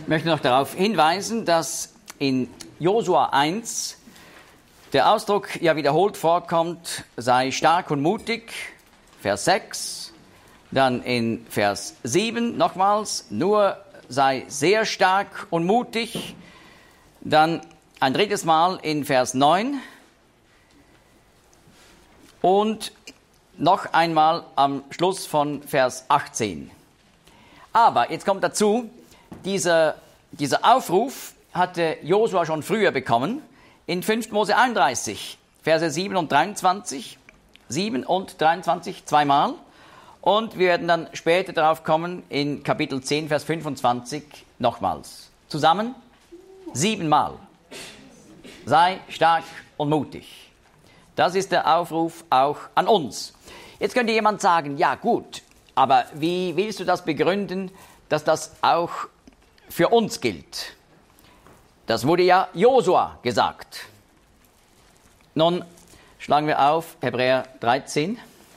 möchte noch darauf hinweisen, dass in Josua 1 der Ausdruck ja wiederholt vorkommt, sei stark und mutig, Vers 6, dann in Vers 7 nochmals, nur sei sehr stark und mutig, dann ein drittes Mal in Vers 9 und noch einmal am Schluss von Vers 18. Aber jetzt kommt dazu, dieser Aufruf hatte Josua schon früher bekommen, in 5. Mose 31, Verse 7 und 23, 7 und 23 zweimal. Und wir werden dann später darauf kommen, in Kapitel 10, Vers 25 nochmals. Zusammen 7-mal. Sei stark und mutig. Das ist der Aufruf auch an uns. Jetzt könnte jemand sagen, ja gut, aber wie willst du das begründen, dass das auch für uns gilt? Das wurde ja Josua gesagt. Nun schlagen wir auf Hebräer 13.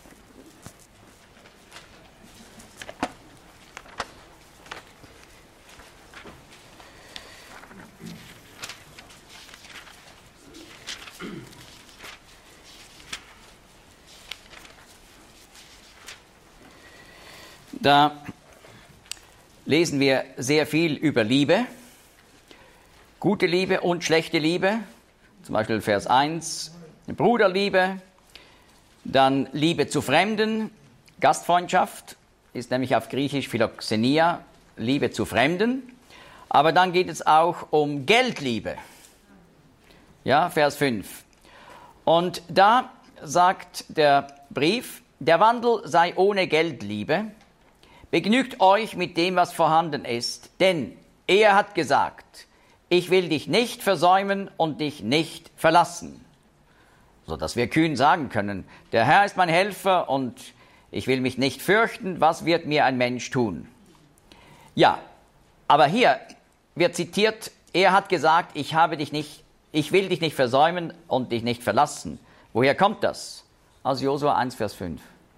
Da lesen wir sehr viel über Liebe, gute Liebe und schlechte Liebe, zum Beispiel Vers 1, Bruderliebe, dann Liebe zu Fremden, Gastfreundschaft, ist nämlich auf Griechisch Philoxenia, Liebe zu Fremden, aber dann geht es auch um Geldliebe, ja, Vers 5. Und da sagt der Brief, der Wandel sei ohne Geldliebe, begnügt euch mit dem, was vorhanden ist, denn er hat gesagt, ich will dich nicht versäumen und dich nicht verlassen. So dass wir kühn sagen können, der Herr ist mein Helfer und ich will mich nicht fürchten, was wird mir ein Mensch tun? Ja, aber hier wird zitiert, er hat gesagt, ich will dich nicht versäumen und dich nicht verlassen. Woher kommt das? Aus Josua 1, Vers 5.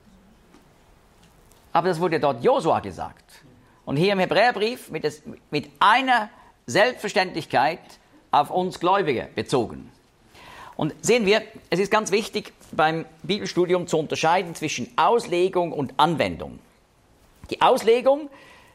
Aber das wurde dort Josua gesagt. Und hier im Hebräerbrief mit einer Selbstverständlichkeit auf uns Gläubige bezogen. Und sehen wir, es ist ganz wichtig beim Bibelstudium zu unterscheiden zwischen Auslegung und Anwendung. Die Auslegung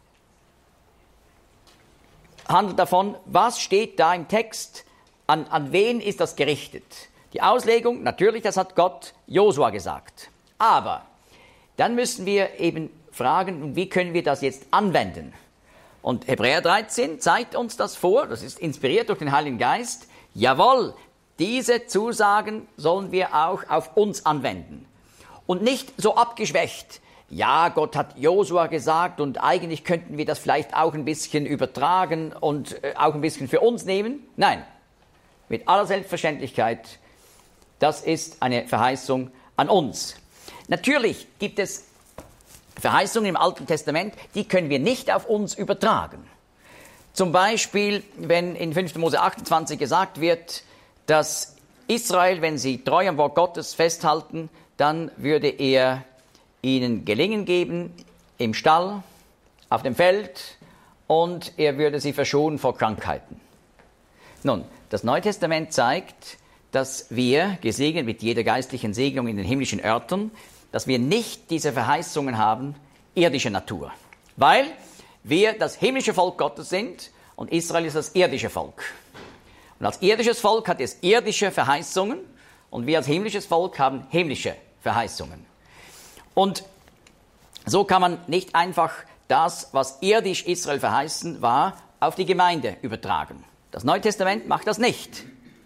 handelt davon, was steht da im Text, an wen ist das gerichtet. Die Auslegung, natürlich, das hat Gott Josua gesagt. Aber dann müssen wir eben fragen, wie können wir das jetzt anwenden? Und Hebräer 13 zeigt uns das vor, das ist inspiriert durch den Heiligen Geist. Jawohl, diese Zusagen sollen wir auch auf uns anwenden. Und nicht so abgeschwächt. Ja, Gott hat Josua gesagt und eigentlich könnten wir das vielleicht auch ein bisschen übertragen und auch ein bisschen für uns nehmen. Nein, mit aller Selbstverständlichkeit, das ist eine Verheißung an uns. Natürlich gibt es Verheißungen im Alten Testament, die können wir nicht auf uns übertragen. Zum Beispiel, wenn in 5. Mose 28 gesagt wird, dass Israel, wenn sie treu am Wort Gottes festhalten, dann würde er ihnen Gelingen geben im Stall, auf dem Feld und er würde sie verschonen vor Krankheiten. Nun, das Neue Testament zeigt, dass wir, gesegnet mit jeder geistlichen Segnung in den himmlischen Örtern, dass wir nicht diese Verheißungen haben, irdischer Natur. Weil wir das himmlische Volk Gottes sind und Israel ist das irdische Volk. Und als irdisches Volk hat es irdische Verheißungen und wir als himmlisches Volk haben himmlische Verheißungen. Und so kann man nicht einfach das, was irdisch Israel verheißen war, auf die Gemeinde übertragen. Das Neue Testament macht das nicht.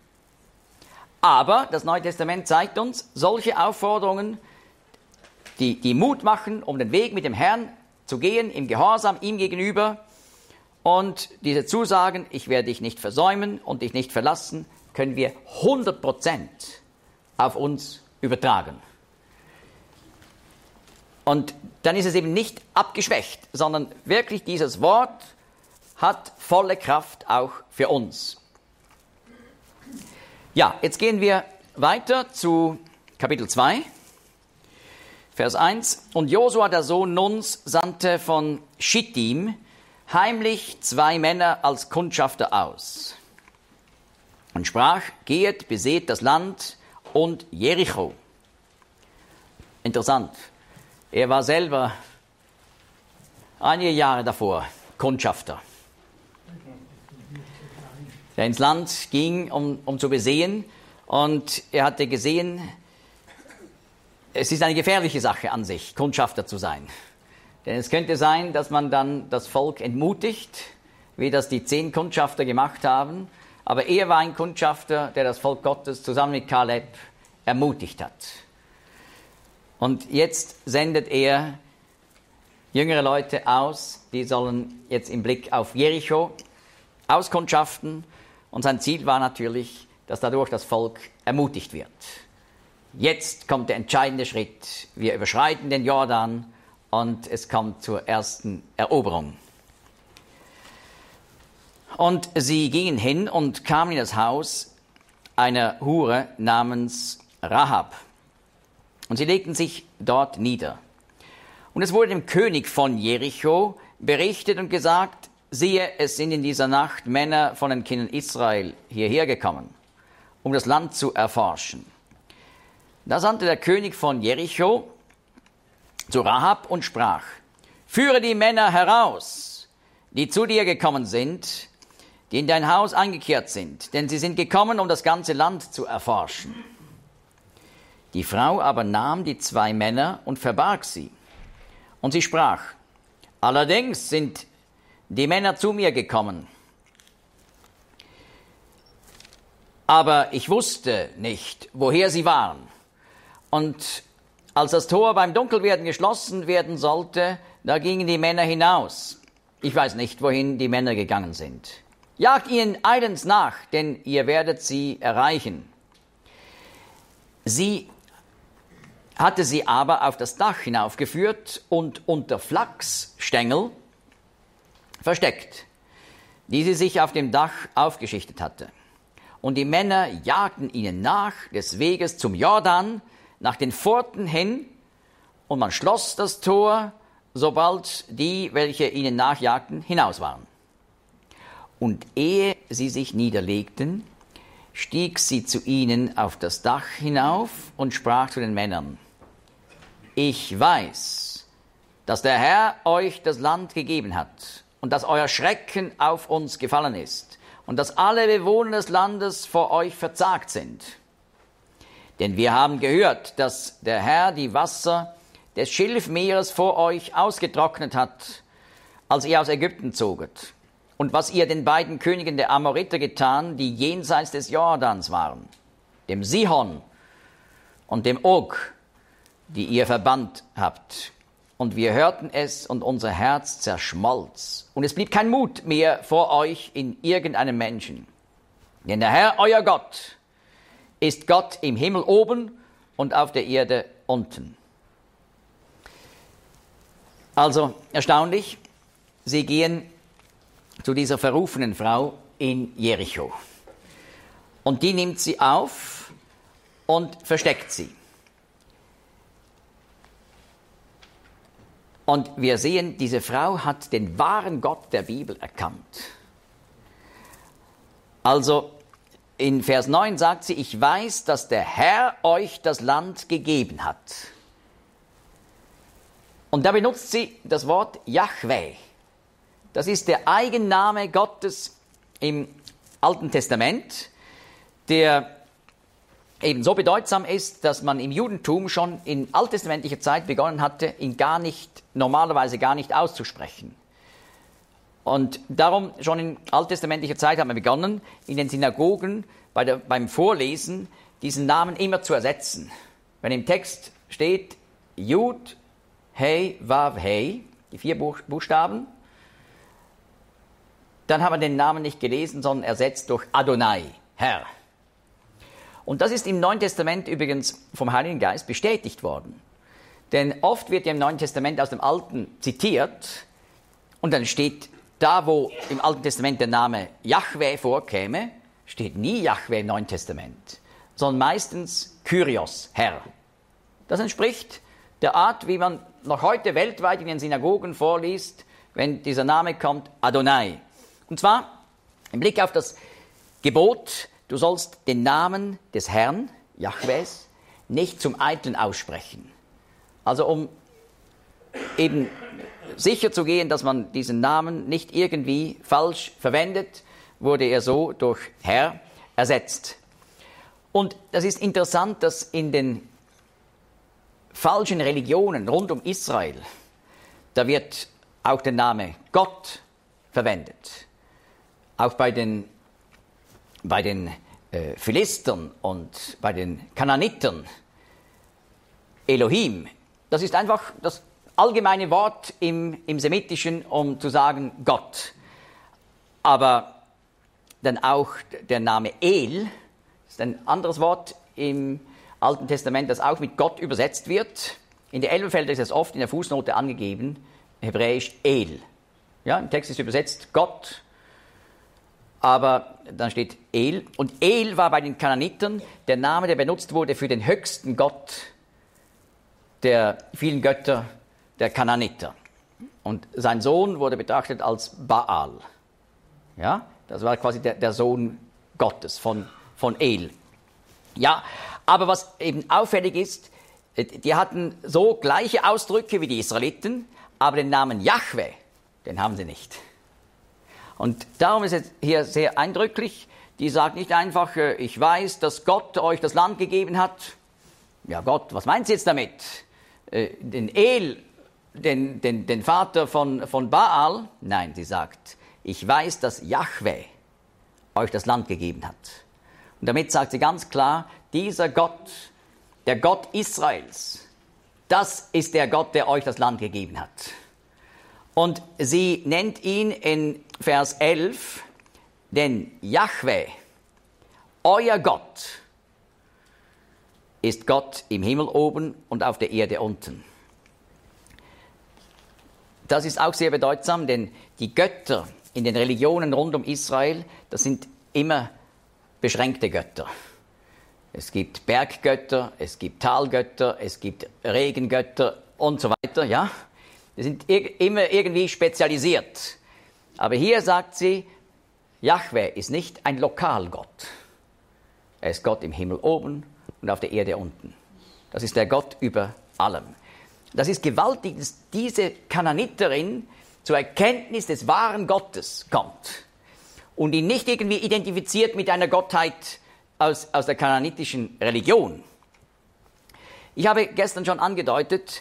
Aber das Neue Testament zeigt uns solche Aufforderungen, die Mut machen, um den Weg mit dem Herrn zu gehen, im Gehorsam ihm gegenüber. Und diese Zusagen, ich werde dich nicht versäumen und dich nicht verlassen, können wir 100% auf uns übertragen. Und dann ist es eben nicht abgeschwächt, sondern wirklich dieses Wort hat volle Kraft auch für uns. Ja, jetzt gehen wir weiter zu Kapitel 2. Vers 1. Und Josua, der Sohn Nuns, sandte von Schittim heimlich 2 Männer als Kundschafter aus und sprach, gehet, beseht das Land und Jericho. Interessant. Er war selber einige Jahre davor Kundschafter, der ins Land ging, um zu besehen. Und er hatte gesehen, es ist eine gefährliche Sache an sich, Kundschafter zu sein. Denn es könnte sein, dass man dann das Volk entmutigt, wie das die 10 Kundschafter gemacht haben. Aber er war ein Kundschafter, der das Volk Gottes zusammen mit Kaleb ermutigt hat. Und jetzt sendet er jüngere Leute aus, die sollen jetzt im Blick auf Jericho auskundschaften. Und sein Ziel war natürlich, dass dadurch das Volk ermutigt wird. Jetzt kommt der entscheidende Schritt. Wir überschreiten den Jordan und es kommt zur ersten Eroberung. Und sie gingen hin und kamen in das Haus einer Hure namens Rahab. Und sie legten sich dort nieder. Und es wurde dem König von Jericho berichtet und gesagt, siehe, es sind in dieser Nacht Männer von den Kindern Israel hierher gekommen, um das Land zu erforschen. Da sandte der König von Jericho zu Rahab und sprach, führe die Männer heraus, die zu dir gekommen sind, die in dein Haus eingekehrt sind, denn sie sind gekommen, um das ganze Land zu erforschen. Die Frau aber nahm die 2 Männer und verbarg sie. Und sie sprach, allerdings sind die Männer zu mir gekommen, aber ich wusste nicht, woher sie waren. Und als das Tor beim Dunkelwerden geschlossen werden sollte, da gingen die Männer hinaus. Ich weiß nicht, wohin die Männer gegangen sind. Jagt ihnen eilends nach, denn ihr werdet sie erreichen. Sie hatte sie aber auf das Dach hinaufgeführt und unter Flachsstängel versteckt, die sie sich auf dem Dach aufgeschichtet hatte. Und die Männer jagten ihnen nach des Weges zum Jordan, nach den Pforten hin, und man schloss das Tor, sobald die, welche ihnen nachjagten, hinaus waren. Und ehe sie sich niederlegten, stieg sie zu ihnen auf das Dach hinauf und sprach zu den Männern, ich weiß, dass der Herr euch das Land gegeben hat und dass euer Schrecken auf uns gefallen ist und dass alle Bewohner des Landes vor euch verzagt sind. Denn wir haben gehört, dass der Herr die Wasser des Schilfmeeres vor euch ausgetrocknet hat, als ihr aus Ägypten zoget, und was ihr den beiden Königen der Amoriter getan, die jenseits des Jordans waren, dem Sihon und dem Og, die ihr verbannt habt. Und wir hörten es, und unser Herz zerschmolz. Und es blieb kein Mut mehr vor euch in irgendeinem Menschen. Denn der Herr, euer Gott, ist Gott im Himmel oben und auf der Erde unten. Also erstaunlich, sie gehen zu dieser verrufenen Frau in Jericho. Und die nimmt sie auf und versteckt sie. Und wir sehen, diese Frau hat den wahren Gott der Bibel erkannt. Also in Vers 9 sagt sie, ich weiß, dass der Herr euch das Land gegeben hat. Und da benutzt sie das Wort Jahwe. Das ist der Eigenname Gottes im Alten Testament, der eben so bedeutsam ist, dass man im Judentum schon in alttestamentlicher Zeit begonnen hatte, ihn normalerweise gar nicht auszusprechen. Und darum, schon in alttestamentlicher Zeit haben wir begonnen, in den Synagogen beim Vorlesen diesen Namen immer zu ersetzen. Wenn im Text steht Jud, Hei, Vav, Hei, die 4 Buchstaben, dann haben wir den Namen nicht gelesen, sondern ersetzt durch Adonai, Herr. Und das ist im Neuen Testament übrigens vom Heiligen Geist bestätigt worden. Denn oft wird ja im Neuen Testament aus dem Alten zitiert und dann steht da, wo im Alten Testament der Name Jahwe vorkäme, steht nie Jahwe im Neuen Testament, sondern meistens Kyrios, Herr. Das entspricht der Art, wie man noch heute weltweit in den Synagogen vorliest, wenn dieser Name kommt, Adonai. Und zwar im Blick auf das Gebot, du sollst den Namen des Herrn, Jahwes, nicht zum Eitlen aussprechen. Also um eben sicher zu gehen, dass man diesen Namen nicht irgendwie falsch verwendet, wurde er so durch Herr ersetzt. Und das ist interessant, dass in den falschen Religionen rund um Israel, da wird auch der Name Gott verwendet. Auch bei den Philistern und bei den Kanaanitern. Elohim, das ist einfach das allgemeine Wort im Semitischen, um zu sagen Gott. Aber dann auch der Name El, ist ein anderes Wort im Alten Testament, das auch mit Gott übersetzt wird. In der Elberfelder ist es oft in der Fußnote angegeben, hebräisch El. Ja, im Text ist übersetzt Gott, aber dann steht El. Und El war bei den Kanaanitern der Name, der benutzt wurde für den höchsten Gott der vielen Götter der Kanaaniter. Und sein Sohn wurde betrachtet als Baal. Ja, das war quasi der Sohn Gottes von El. Ja, aber was eben auffällig ist, die hatten so gleiche Ausdrücke wie die Israeliten, aber den Namen Jahwe, den haben sie nicht. Und darum ist es hier sehr eindrücklich, die sagt nicht einfach, ich weiß, dass Gott euch das Land gegeben hat. Ja Gott, was meint sie jetzt damit? Den El, den Vater von Baal? Nein, sie sagt, ich weiß, dass Jahwe euch das Land gegeben hat. Und damit sagt sie ganz klar, dieser Gott, der Gott Israels, das ist der Gott, der euch das Land gegeben hat. Und sie nennt ihn in Vers 11, denn Jahwe, euer Gott, ist Gott im Himmel oben und auf der Erde unten. Das ist auch sehr bedeutsam, denn die Götter in den Religionen rund um Israel, das sind immer beschränkte Götter. Es gibt Berggötter, es gibt Talgötter, es gibt Regengötter und so weiter, ja. Die sind immer irgendwie spezialisiert. Aber hier sagt sie, Jahwe ist nicht ein Lokalgott. Er ist Gott im Himmel oben und auf der Erde unten. Das ist der Gott über allem. Das ist gewaltig, dass diese Kanaaniterin zur Erkenntnis des wahren Gottes kommt und ihn nicht irgendwie identifiziert mit einer Gottheit aus der kanaanitischen Religion. Ich habe gestern schon angedeutet,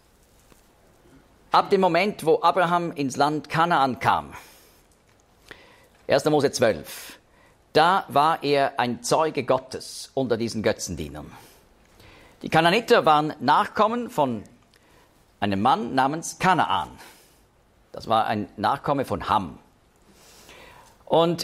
ab dem Moment, wo Abraham ins Land Kanaan kam, 1. Mose 12, da war er ein Zeuge Gottes unter diesen Götzendienern. Die Kanaaniter waren Nachkommen von einem Mann namens Kanaan. Das war ein Nachkomme von Ham. Und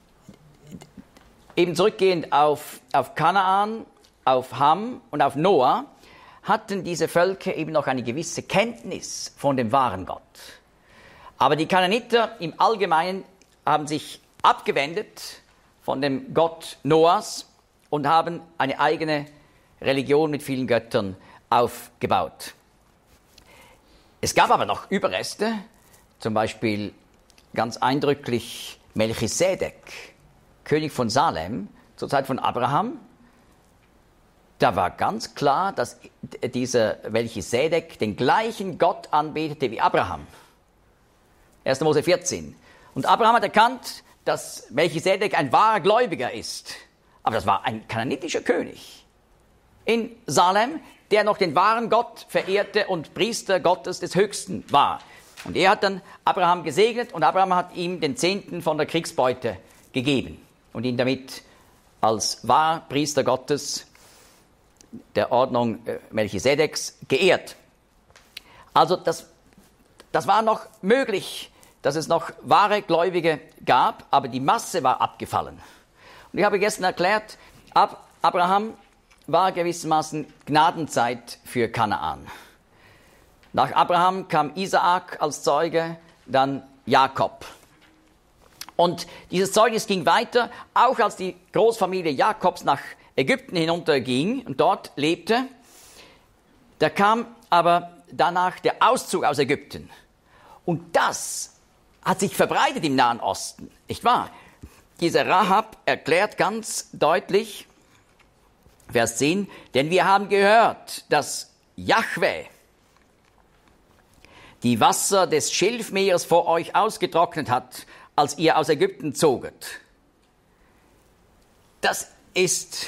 eben zurückgehend auf Kanaan, auf Ham und auf Noah, hatten diese Völker eben noch eine gewisse Kenntnis von dem wahren Gott. Aber die Kanaaniter im Allgemeinen haben sich abgewendet von dem Gott Noahs und haben eine eigene Religion mit vielen Göttern aufgebaut. Es gab aber noch Überreste, zum Beispiel ganz eindrücklich Melchisedek, König von Salem, zur Zeit von Abraham. Da war ganz klar, dass dieser Melchisedek den gleichen Gott anbetete wie Abraham. 1. Mose 14. Und Abraham hat erkannt, dass Melchisedek ein wahrer Gläubiger ist. Aber das war ein kanaanitischer König in Salem, der noch den wahren Gott verehrte und Priester Gottes des Höchsten war. Und er hat dann Abraham gesegnet und Abraham hat ihm den Zehnten von der Kriegsbeute gegeben und ihn damit als wahrer Priester Gottes der Ordnung Melchisedeks geehrt. Also das war noch möglich, dass es noch wahre Gläubige gab, aber die Masse war abgefallen. Und ich habe gestern erklärt, Abraham war gewissermaßen Gnadenzeit für Kanaan. Nach Abraham kam Isaak als Zeuge, dann Jakob. Und dieses Zeugnis ging weiter, auch als die Großfamilie Jakobs nach Ägypten hinunterging und dort lebte. Da kam aber danach der Auszug aus Ägypten. Und das hat sich verbreitet im Nahen Osten, nicht wahr? Dieser Rahab erklärt ganz deutlich, Vers 10, denn wir haben gehört, dass Jahwe die Wasser des Schilfmeeres vor euch ausgetrocknet hat, als ihr aus Ägypten zoget. Das ist,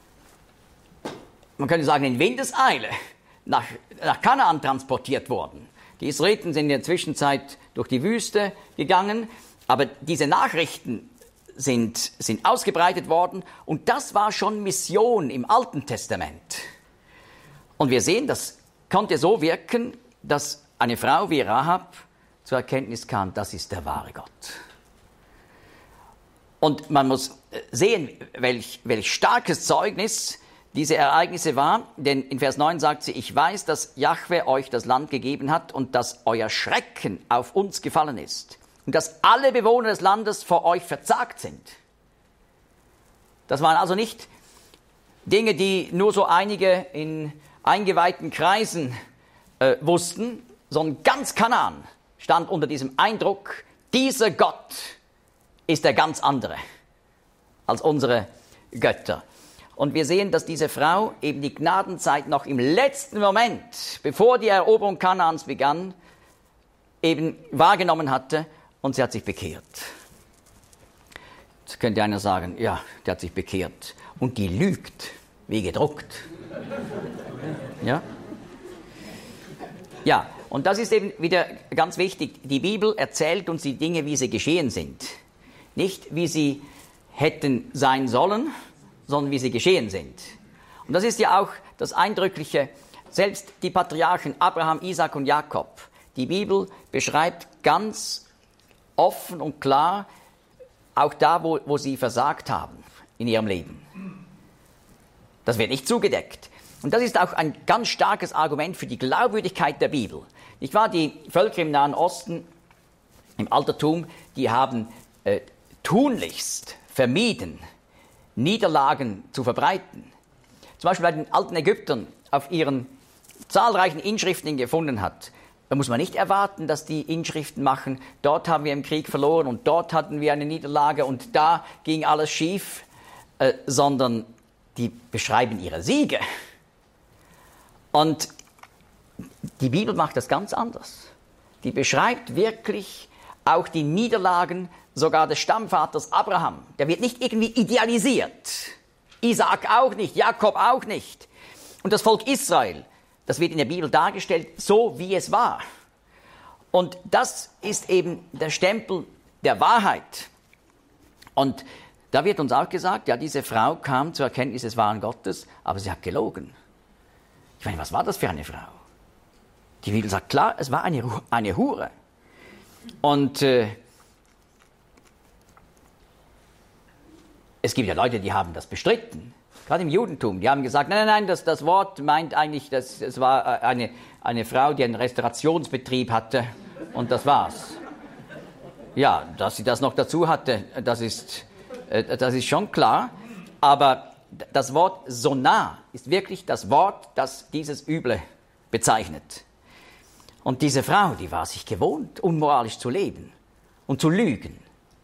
man könnte sagen, in Windeseile nach Kanaan transportiert worden. Die Israeliten sind in der Zwischenzeit durch die Wüste gegangen, aber diese Nachrichten sind ausgebreitet worden und das war schon Mission im Alten Testament. Und wir sehen, das konnte so wirken, dass eine Frau wie Rahab zur Erkenntnis kam, das ist der wahre Gott. Und man muss sehen, welch starkes Zeugnis diese Ereignisse war, denn in Vers 9 sagt sie, ich weiß, dass Jahwe euch das Land gegeben hat und dass euer Schrecken auf uns gefallen ist und dass alle Bewohner des Landes vor euch verzagt sind. Das waren also nicht Dinge, die nur so einige in eingeweihten Kreisen wussten, sondern ganz Kanaan stand unter diesem Eindruck, dieser Gott ist der ganz andere als unsere Götter. Und wir sehen, dass diese Frau eben die Gnadenzeit noch im letzten Moment, bevor die Eroberung Kanaans begann, eben wahrgenommen hatte und sie hat sich bekehrt. Jetzt könnte einer sagen, ja, die hat sich bekehrt und die lügt, wie gedruckt. Ja? Ja, und das ist eben wieder ganz wichtig. Die Bibel erzählt uns die Dinge, wie sie geschehen sind. Nicht, wie sie hätten sein sollen, sondern wie sie geschehen sind. Und das ist ja auch das Eindrückliche. Selbst die Patriarchen Abraham, Isaak und Jakob, die Bibel beschreibt ganz offen und klar, auch da, wo sie versagt haben in ihrem Leben. Das wird nicht zugedeckt. Und das ist auch ein ganz starkes Argument für die Glaubwürdigkeit der Bibel. Nicht wahr? Die Völker im Nahen Osten, im Altertum, die haben tunlichst vermieden, Niederlagen zu verbreiten. Zum Beispiel bei den alten Ägyptern auf ihren zahlreichen Inschriften, die man gefunden hat. Da muss man nicht erwarten, dass die Inschriften machen, dort haben wir im Krieg verloren und dort hatten wir eine Niederlage und da ging alles schief, sondern die beschreiben ihre Siege. Und die Bibel macht das ganz anders. Die beschreibt wirklich auch die Niederlagen sogar des Stammvaters Abraham. Der wird nicht irgendwie idealisiert. Isaak auch nicht, Jakob auch nicht. Und das Volk Israel, das wird in der Bibel dargestellt, so wie es war. Und das ist eben der Stempel der Wahrheit. Und da wird uns auch gesagt, ja, diese Frau kam zur Erkenntnis des wahren Gottes, aber sie hat gelogen. Ich meine, was war das für eine Frau? Die Bibel sagt klar, es war eine Hure. Und es gibt ja Leute, die haben das bestritten. Gerade im Judentum. Die haben gesagt, nein, das Wort meint eigentlich, es war eine Frau, die einen Restaurationsbetrieb hatte und das war's. Ja, dass sie das noch dazu hatte, das ist schon klar. Aber das Wort Sonah ist wirklich das Wort, das dieses Üble bezeichnet. Und diese Frau, die war sich gewohnt, unmoralisch zu leben und zu lügen.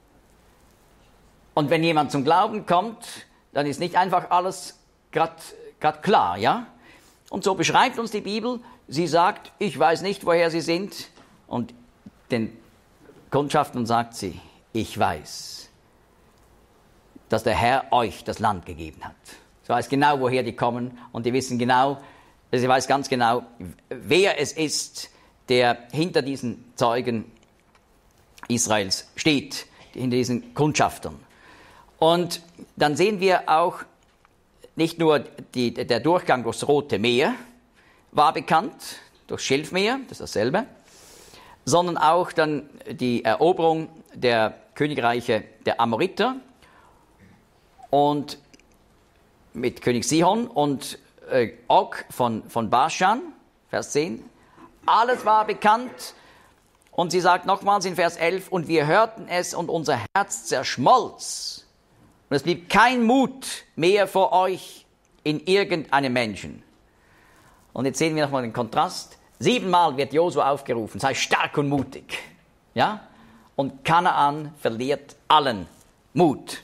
Und wenn jemand zum Glauben kommt, dann ist nicht einfach alles grad klar, ja? Und so beschreibt uns die Bibel, sie sagt, ich weiß nicht, woher sie sind. Und den Kundschaftern sagt sie, ich weiß, dass der Herr euch das Land gegeben hat. Sie weiß genau, woher die kommen und sie weiß ganz genau, wer es ist, der hinter diesen Zeugen Israels steht, hinter diesen Kundschaftern. Und dann sehen wir auch, nicht nur der Durchgang durchs Rote Meer war bekannt, durchs Schilfmeer, das ist dasselbe, sondern auch dann die Eroberung der Königreiche der Amoriter und mit König Sihon und Og von Baschan, Vers 10. Alles war bekannt. Und sie sagt nochmals in Vers 11, und wir hörten es und unser Herz zerschmolz. Und es blieb kein Mut mehr vor euch in irgendeinem Menschen. Und jetzt sehen wir nochmal den Kontrast. 7-mal wird Josua aufgerufen, sei stark und mutig. Ja? Und Kanaan verliert allen Mut.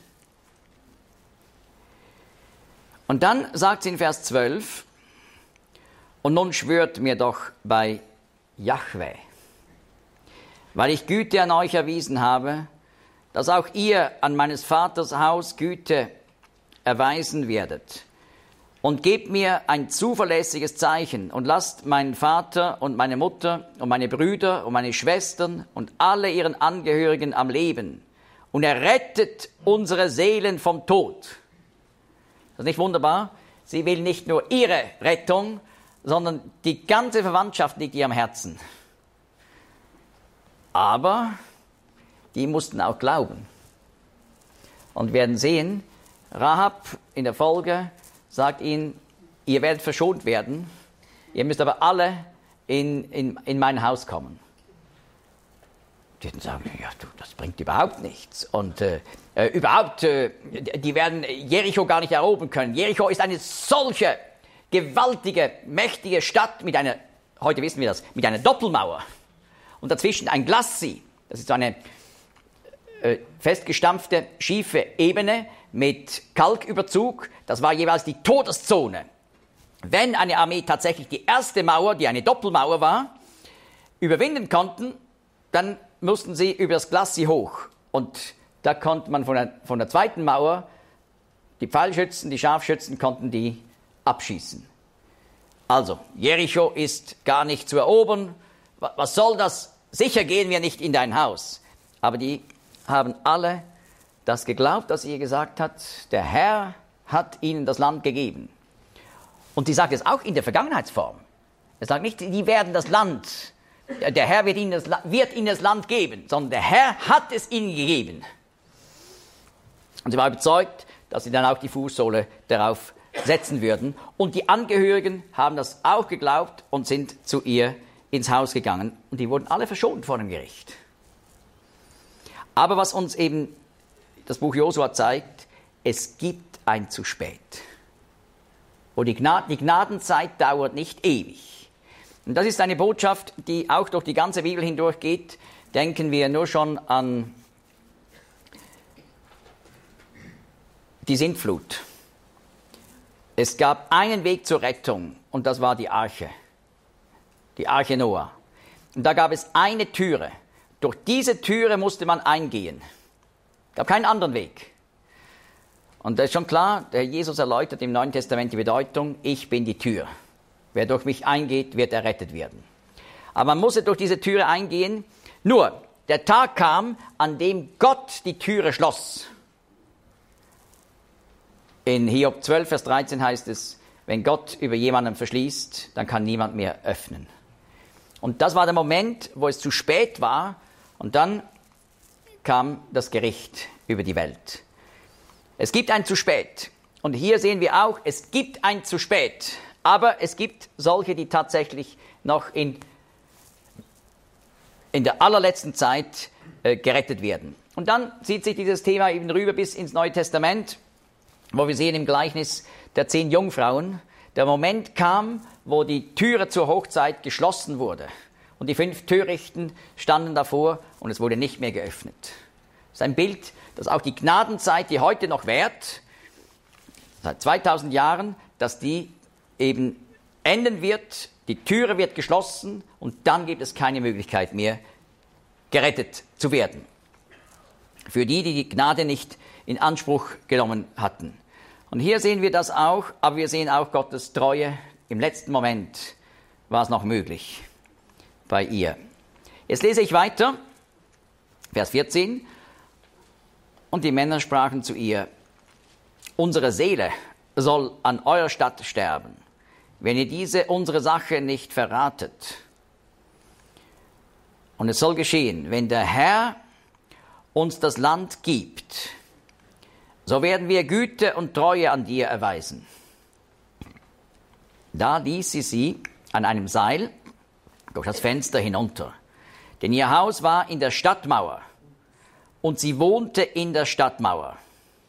Und dann sagt sie in Vers 12, und nun schwört mir doch bei Jahwe, weil ich Güte an euch erwiesen habe, dass auch ihr an meines Vaters Haus Güte erweisen werdet. Und gebt mir ein zuverlässiges Zeichen und lasst meinen Vater und meine Mutter und meine Brüder und meine Schwestern und alle ihren Angehörigen am Leben. Und errettet unsere Seelen vom Tod. Das ist nicht wunderbar? Sie will nicht nur ihre Rettung, sondern die ganze Verwandtschaft liegt ihr am Herzen. Aber die mussten auch glauben. Und werden sehen, Rahab in der Folge sagt ihnen, ihr werdet verschont werden, ihr müsst aber alle in mein Haus kommen. Die sagen, ja, du, das bringt überhaupt nichts. Und die werden Jericho gar nicht erobern können. Jericho ist eine solche gewaltige, mächtige Stadt mit einer, heute wissen wir das, mit einer Doppelmauer. Und dazwischen ein Glacis. Das ist so eine festgestampfte, schiefe Ebene mit Kalküberzug. Das war jeweils die Todeszone. Wenn eine Armee tatsächlich die erste Mauer, die eine Doppelmauer war, überwinden konnten, dann mussten sie über das Glacis hoch. Und da konnte man von der zweiten Mauer, die Pfeilschützen, die Scharfschützen, konnten die abschießen. Also, Jericho ist gar nicht zu erobern. Was soll das? Sicher gehen wir nicht in dein Haus. Aber die haben alle das geglaubt, was ihr gesagt hat. Der Herr hat ihnen das Land gegeben. Und sie sagt es auch in der Vergangenheitsform. Er sagt nicht, die werden das Land, der Herr wird ihnen das Land geben, sondern der Herr hat es ihnen gegeben. Und sie war überzeugt, dass sie dann auch die Fußsohle darauf setzen würden. Und die Angehörigen haben das auch geglaubt und sind zu ihr ins Haus gegangen. Und die wurden alle verschont vor dem Gericht. Aber was uns eben das Buch Josua zeigt, es gibt ein zu spät. Und die Gnadenzeit dauert nicht ewig. Und das ist eine Botschaft, die auch durch die ganze Bibel hindurch geht. Denken wir nur schon an die Sintflut. Es gab einen Weg zur Rettung und das war die Arche Noah. Und da gab es eine Türe. Durch diese Türe musste man eingehen. Es gab keinen anderen Weg. Und das ist schon klar, der Jesus erläutert im Neuen Testament die Bedeutung, ich bin die Tür. Wer durch mich eingeht, wird errettet werden. Aber man musste durch diese Türe eingehen. Nur, der Tag kam, an dem Gott die Türe schloss. In Hiob 12, Vers 13 heißt es, wenn Gott über jemanden verschließt, dann kann niemand mehr öffnen. Und das war der Moment, wo es zu spät war. Und dann kam das Gericht über die Welt. Es gibt ein zu spät. Und hier sehen wir auch, es gibt ein zu spät. Aber es gibt solche, die tatsächlich noch in der allerletzten Zeit gerettet werden. Und dann zieht sich dieses Thema eben rüber bis ins Neue Testament, wo wir sehen im Gleichnis der 10 Jungfrauen, der Moment kam, wo die Türe zur Hochzeit geschlossen wurde. Und die 5 Törichten standen davor und es wurde nicht mehr geöffnet. Das ist ein Bild, dass auch die Gnadenzeit, die heute noch währt, seit 2000 Jahren, dass die eben enden wird, die Türe wird geschlossen und dann gibt es keine Möglichkeit mehr, gerettet zu werden. Für die, die die Gnade nicht in Anspruch genommen hatten. Und hier sehen wir das auch, aber wir sehen auch Gottes Treue. Im letzten Moment war es noch möglich bei ihr. Jetzt lese ich weiter, Vers 14. Und die Männer sprachen zu ihr, unsere Seele soll an eurer Stadt sterben, wenn ihr diese unsere Sache nicht verratet. Und es soll geschehen, wenn der Herr uns das Land gibt, so werden wir Güte und Treue an dir erweisen. Da ließ sie an einem Seil durch das Fenster hinunter, denn ihr Haus war in der Stadtmauer und sie wohnte in der Stadtmauer.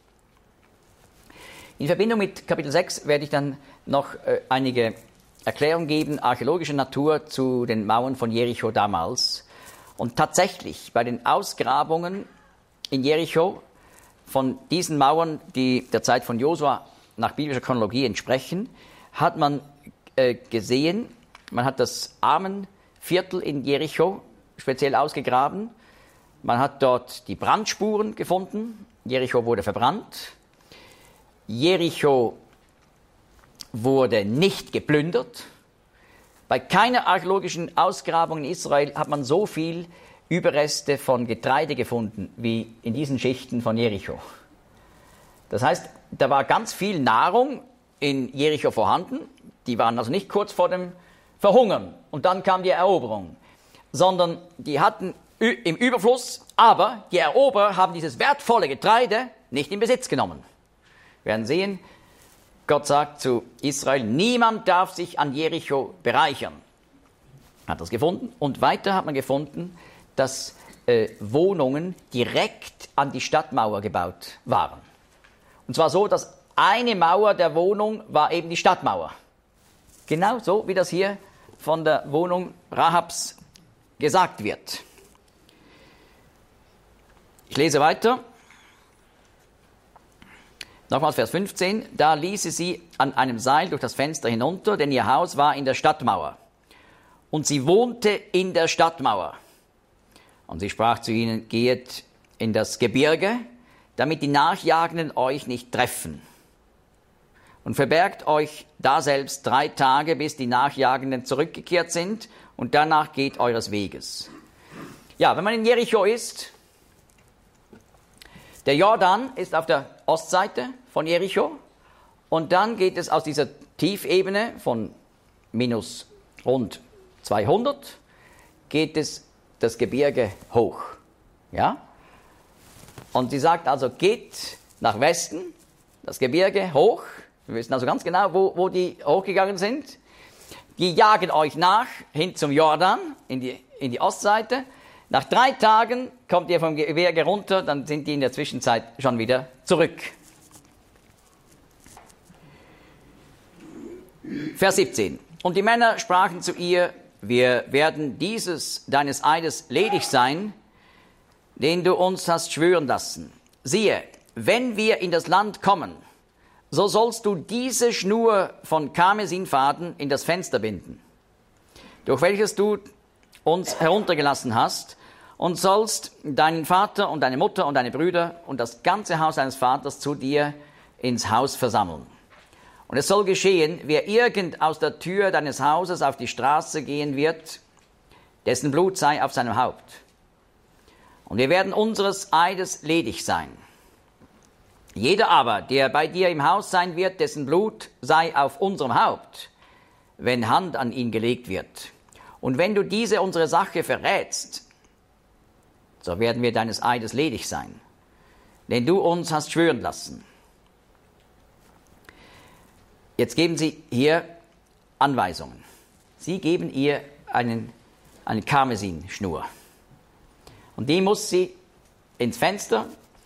In Verbindung mit Kapitel 6 werde ich dann noch einige Erklärungen geben, archäologischer Natur zu den Mauern von Jericho damals. Und tatsächlich, bei den Ausgrabungen in Jericho von diesen Mauern, die der Zeit von Josua nach biblischer Chronologie entsprechen, hat man gesehen, man hat das Armenviertel in Jericho speziell ausgegraben. Man hat dort die Brandspuren gefunden. Jericho wurde verbrannt. Jericho wurde nicht geplündert. Bei keiner archäologischen Ausgrabung in Israel hat man so viel Überreste von Getreide gefunden wie in diesen Schichten von Jericho. Das heißt, da war ganz viel Nahrung in Jericho vorhanden. Die waren also nicht kurz vor dem Verhungern und dann kam die Eroberung, sondern die hatten im Überfluss, aber die Eroberer haben dieses wertvolle Getreide nicht in Besitz genommen. Wir werden sehen, Gott sagt zu Israel, niemand darf sich an Jericho bereichern. Hat das gefunden. Und weiter hat man gefunden, dass Wohnungen direkt an die Stadtmauer gebaut waren. Und zwar so, dass eine Mauer der Wohnung war eben die Stadtmauer. Genau so, wie das hier von der Wohnung Rahabs gesagt wird. Ich lese weiter. Nochmals Vers 15. Da ließ sie an einem Seil durch das Fenster hinunter, denn ihr Haus war in der Stadtmauer. Und sie wohnte in der Stadtmauer. Und sie sprach zu ihnen, geht in das Gebirge, damit die Nachjagenden euch nicht treffen. Und verbergt euch daselbst 3 Tage, bis die Nachjagenden zurückgekehrt sind, und danach geht eures Weges. Ja, wenn man in Jericho ist, der Jordan ist auf der Ostseite von Jericho, und dann geht es aus dieser Tiefebene von minus rund 200, geht es das Gebirge hoch. Ja? Und sie sagt also, geht nach Westen, das Gebirge hoch. Wir wissen also ganz genau, wo die hochgegangen sind. Die jagen euch nach, hin zum Jordan, in die Ostseite. Nach 3 Tagen kommt ihr vom Gebirge runter, dann sind die in der Zwischenzeit schon wieder zurück. Vers 17. Und die Männer sprachen zu ihr, wir werden deines Eides ledig sein, den du uns hast schwören lassen. Siehe, wenn wir in das Land kommen, so sollst du diese Schnur von Karmesinfaden in das Fenster binden, durch welches du uns heruntergelassen hast, und sollst deinen Vater und deine Mutter und deine Brüder und das ganze Haus deines Vaters zu dir ins Haus versammeln. Und es soll geschehen, wer irgend aus der Tür deines Hauses auf die Straße gehen wird, dessen Blut sei auf seinem Haupt. Und wir werden unseres Eides ledig sein. Jeder aber, der bei dir im Haus sein wird, dessen Blut sei auf unserem Haupt, wenn Hand an ihn gelegt wird. Und wenn du diese unsere Sache verrätst, so werden wir deines Eides ledig sein, den du uns hast schwören lassen. Jetzt geben sie hier Anweisungen. Sie geben ihr eine Karmesinschnur. Und die muss sie ins Fenster,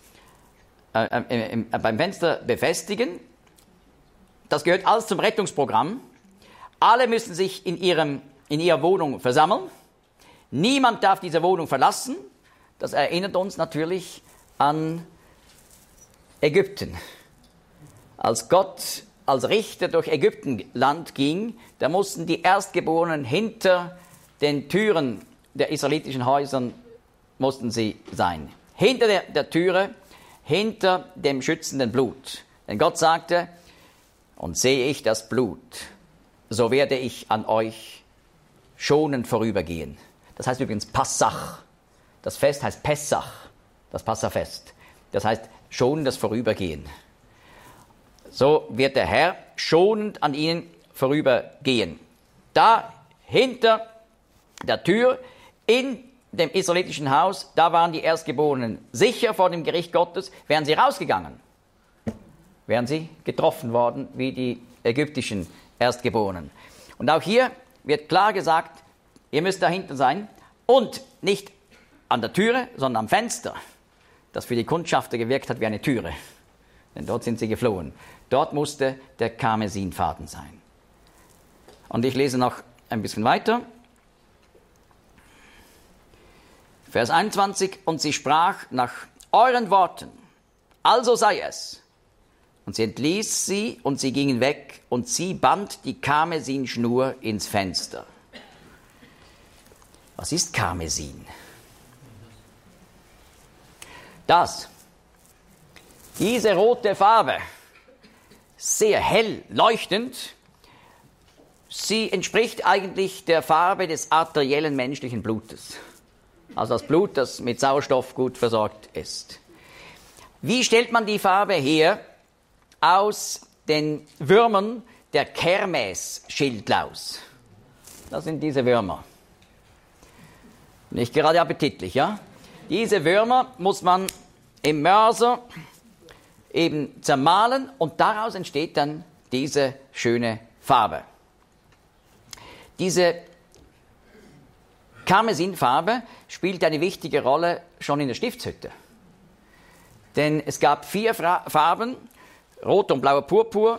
beim Fenster befestigen. Das gehört alles zum Rettungsprogramm. Alle müssen sich in ihrer Wohnung versammeln. Niemand darf diese Wohnung verlassen. Das erinnert uns natürlich an Ägypten. Als Gott als Richter durch Ägyptenland ging, da mussten die Erstgeborenen hinter den Türen der israelitischen Häusern mussten sie sein. Hinter der Türe, hinter dem schützenden Blut. Denn Gott sagte, und sehe ich das Blut, so werde ich an euch schonend vorübergehen. Das heißt übrigens Passach. Das Fest heißt Pessach, das Passafest. Das heißt schonendes Vorübergehen. So wird der Herr schonend an ihnen vorübergehen. Da hinter der Tür in dem israelitischen Haus, da waren die Erstgeborenen sicher vor dem Gericht Gottes. Wären sie rausgegangen, wären sie getroffen worden wie die ägyptischen Erstgeborenen. Und auch hier wird klar gesagt, ihr müsst dahinter sein und nicht an der Türe, sondern am Fenster, das für die Kundschafter gewirkt hat wie eine Türe. Denn dort sind sie geflohen. Dort musste der Karmesinfaden sein. Und ich lese noch ein bisschen weiter. Vers 21, und sie sprach nach euren Worten, also sei es. Und sie entließ sie und sie gingen weg und sie band die Karmesinschnur ins Fenster. Was ist Karmesin? Diese rote Farbe, sehr hell leuchtend, sie entspricht eigentlich der Farbe des arteriellen menschlichen Blutes. Also das Blut, das mit Sauerstoff gut versorgt ist. Wie stellt man die Farbe her? Aus den Würmern der Kermes-Schildlaus. Das sind diese Würmer. Nicht gerade appetitlich, ja? Diese Würmer muss man im Mörser eben zermahlen und daraus entsteht dann diese schöne Farbe. Diese Karmesinfarbe spielt eine wichtige Rolle schon in der Stiftshütte. Denn es gab 4 Farben, rot und blauer Purpur,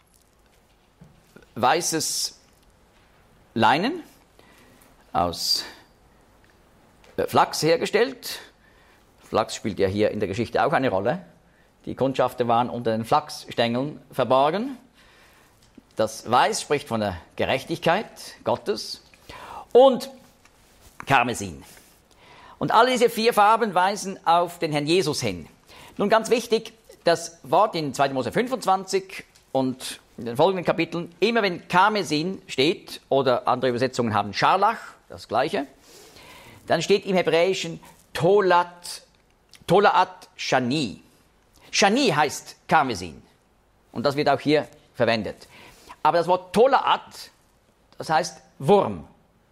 weißes Leinen aus Flachs hergestellt. Flachs spielt ja hier in der Geschichte auch eine Rolle. Die Kundschafter waren unter den Flachsstängeln verborgen. Das Weiß spricht von der Gerechtigkeit Gottes und Karmesin. Und alle diese 4 Farben weisen auf den Herrn Jesus hin. Nun ganz wichtig, das Wort in 2. Mose 25 und in den folgenden Kapiteln, immer wenn Karmesin steht, oder andere Übersetzungen haben Scharlach, das gleiche, dann steht im Hebräischen Tolaat Shani. Shani heißt Karmesin. Und das wird auch hier verwendet. Aber das Wort Tolaat, das heißt Wurm.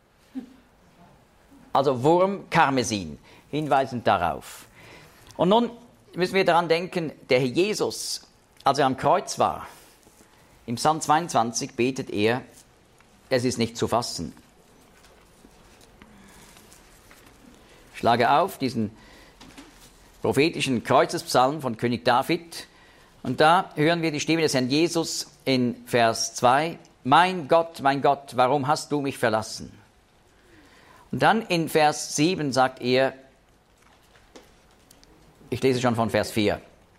Also Wurm, Karmesin, hinweisend darauf. Und nun müssen wir daran denken, der Herr Jesus, als er am Kreuz war, im Psalm 22 betet er, es ist nicht zu fassen. Ich schlage auf diesen prophetischen Kreuzespsalm von König David und da hören wir die Stimme des Herrn Jesus in Vers 2, mein Gott, warum hast du mich verlassen? Und dann in Vers 7 sagt er, ich lese schon von Vers 5.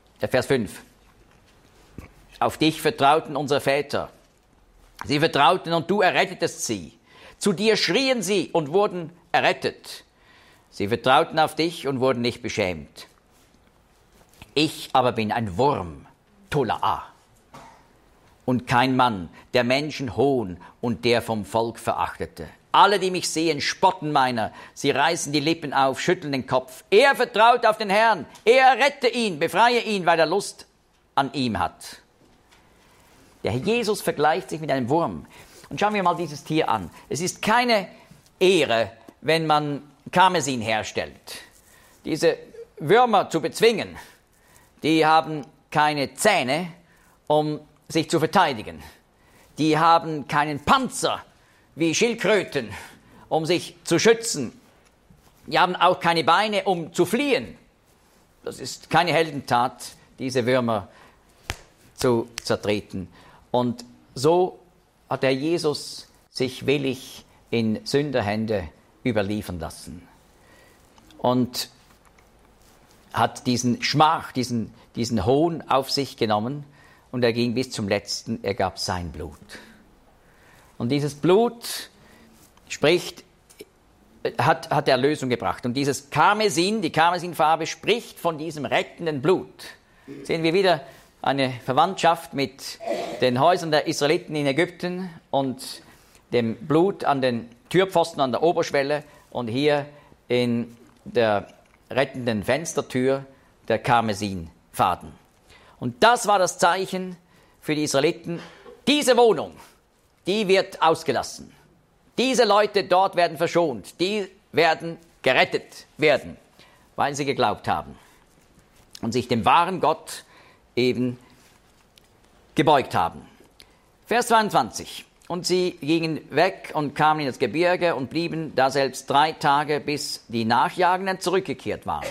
Auf dich vertrauten unsere Väter. Sie vertrauten und du errettetest sie. Zu dir schrien sie und wurden errettet. Sie vertrauten auf dich und wurden nicht beschämt. Ich aber bin ein Wurm, Tola'a, und kein Mann, der Menschen Hohn und der vom Volk verachtete. Alle, die mich sehen, spotten meiner. Sie reißen die Lippen auf, schütteln den Kopf. Er vertraut auf den Herrn. Er rette ihn, befreie ihn, weil er Lust an ihm hat. Der Herr Jesus vergleicht sich mit einem Wurm. Und schauen wir mal dieses Tier an. Es ist keine Ehre, wenn man Karmesin herstellt. Diese Würmer zu bezwingen, die haben keine Zähne, um sich zu verteidigen. Die haben keinen Panzer wie Schildkröten, um sich zu schützen. Die haben auch keine Beine, um zu fliehen. Das ist keine Heldentat, diese Würmer zu zertreten. Und so hat der Jesus sich willig in Sünderhände überliefern lassen. Und hat diesen Schmach, diesen Hohn auf sich genommen und er ging bis zum Letzten, er gab sein Blut. Und dieses Blut hat Erlösung gebracht. Und dieses Karmesin, die Karmesinfarbe, spricht von diesem rettenden Blut. Sehen wir wieder eine Verwandtschaft mit den Häusern der Israeliten in Ägypten und dem Blut an den Türpfosten an der Oberschwelle und hier in der rettenden Fenstertür der Karmesinfaden. Und das war das Zeichen für die Israeliten, diese Wohnung, die wird ausgelassen. Diese Leute dort werden verschont, die werden gerettet werden, weil sie geglaubt haben und sich dem wahren Gott eben gebeugt haben. Vers 22. Und sie gingen weg und kamen in das Gebirge und blieben da selbst 3 Tage, bis die Nachjagenden zurückgekehrt waren.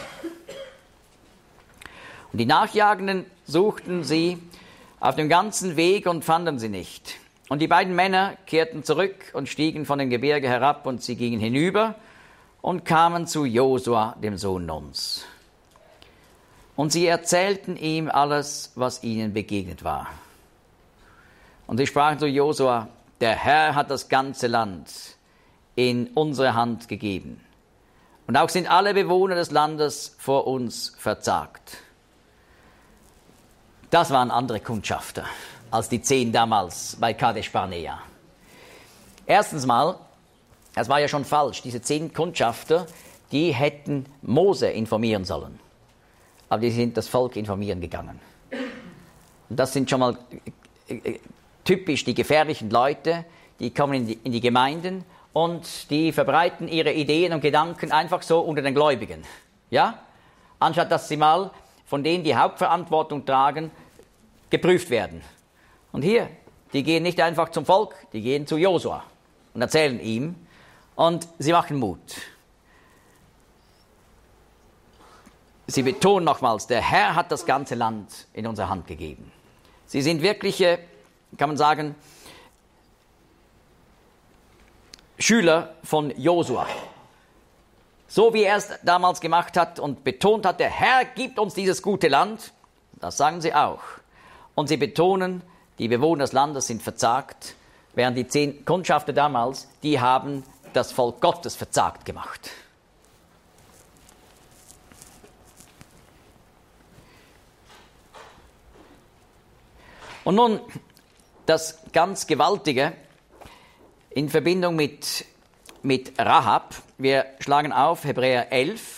Und die Nachjagenden suchten sie auf dem ganzen Weg und fanden sie nicht. Und die beiden Männer kehrten zurück und stiegen von dem Gebirge herab und sie gingen hinüber und kamen zu Josua, dem Sohn Nuns. Und sie erzählten ihm alles, was ihnen begegnet war. Und sie sprachen zu Josua: Der Herr hat das ganze Land in unsere Hand gegeben. Und auch sind alle Bewohner des Landes vor uns verzagt. Das waren andere Kundschafter als die 10 damals bei Kadesh Barnea. Erstens mal, das war ja schon falsch, diese 10 Kundschafter, die hätten Mose informieren sollen. Aber die sind das Volk informieren gegangen. Und das sind schon mal typisch die gefährlichen Leute, die kommen in die Gemeinden und die verbreiten ihre Ideen und Gedanken einfach so unter den Gläubigen. Ja? Anstatt dass sie mal von denen, die Hauptverantwortung tragen, geprüft werden. Und hier, die gehen nicht einfach zum Volk, die gehen zu Josua und erzählen ihm und sie machen Mut. Sie betonen nochmals, der Herr hat das ganze Land in unsere Hand gegeben. Sie sind wirkliche, kann man sagen, Schüler von Josua. So wie er es damals gemacht hat und betont hat, der Herr gibt uns dieses gute Land, das sagen sie auch. Und sie betonen, die Bewohner des Landes sind verzagt, während die 10 Kundschafter damals, die haben das Volk Gottes verzagt gemacht. Und nun das ganz Gewaltige in Verbindung mit Rahab. Wir schlagen auf Hebräer 11,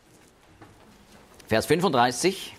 Vers 35.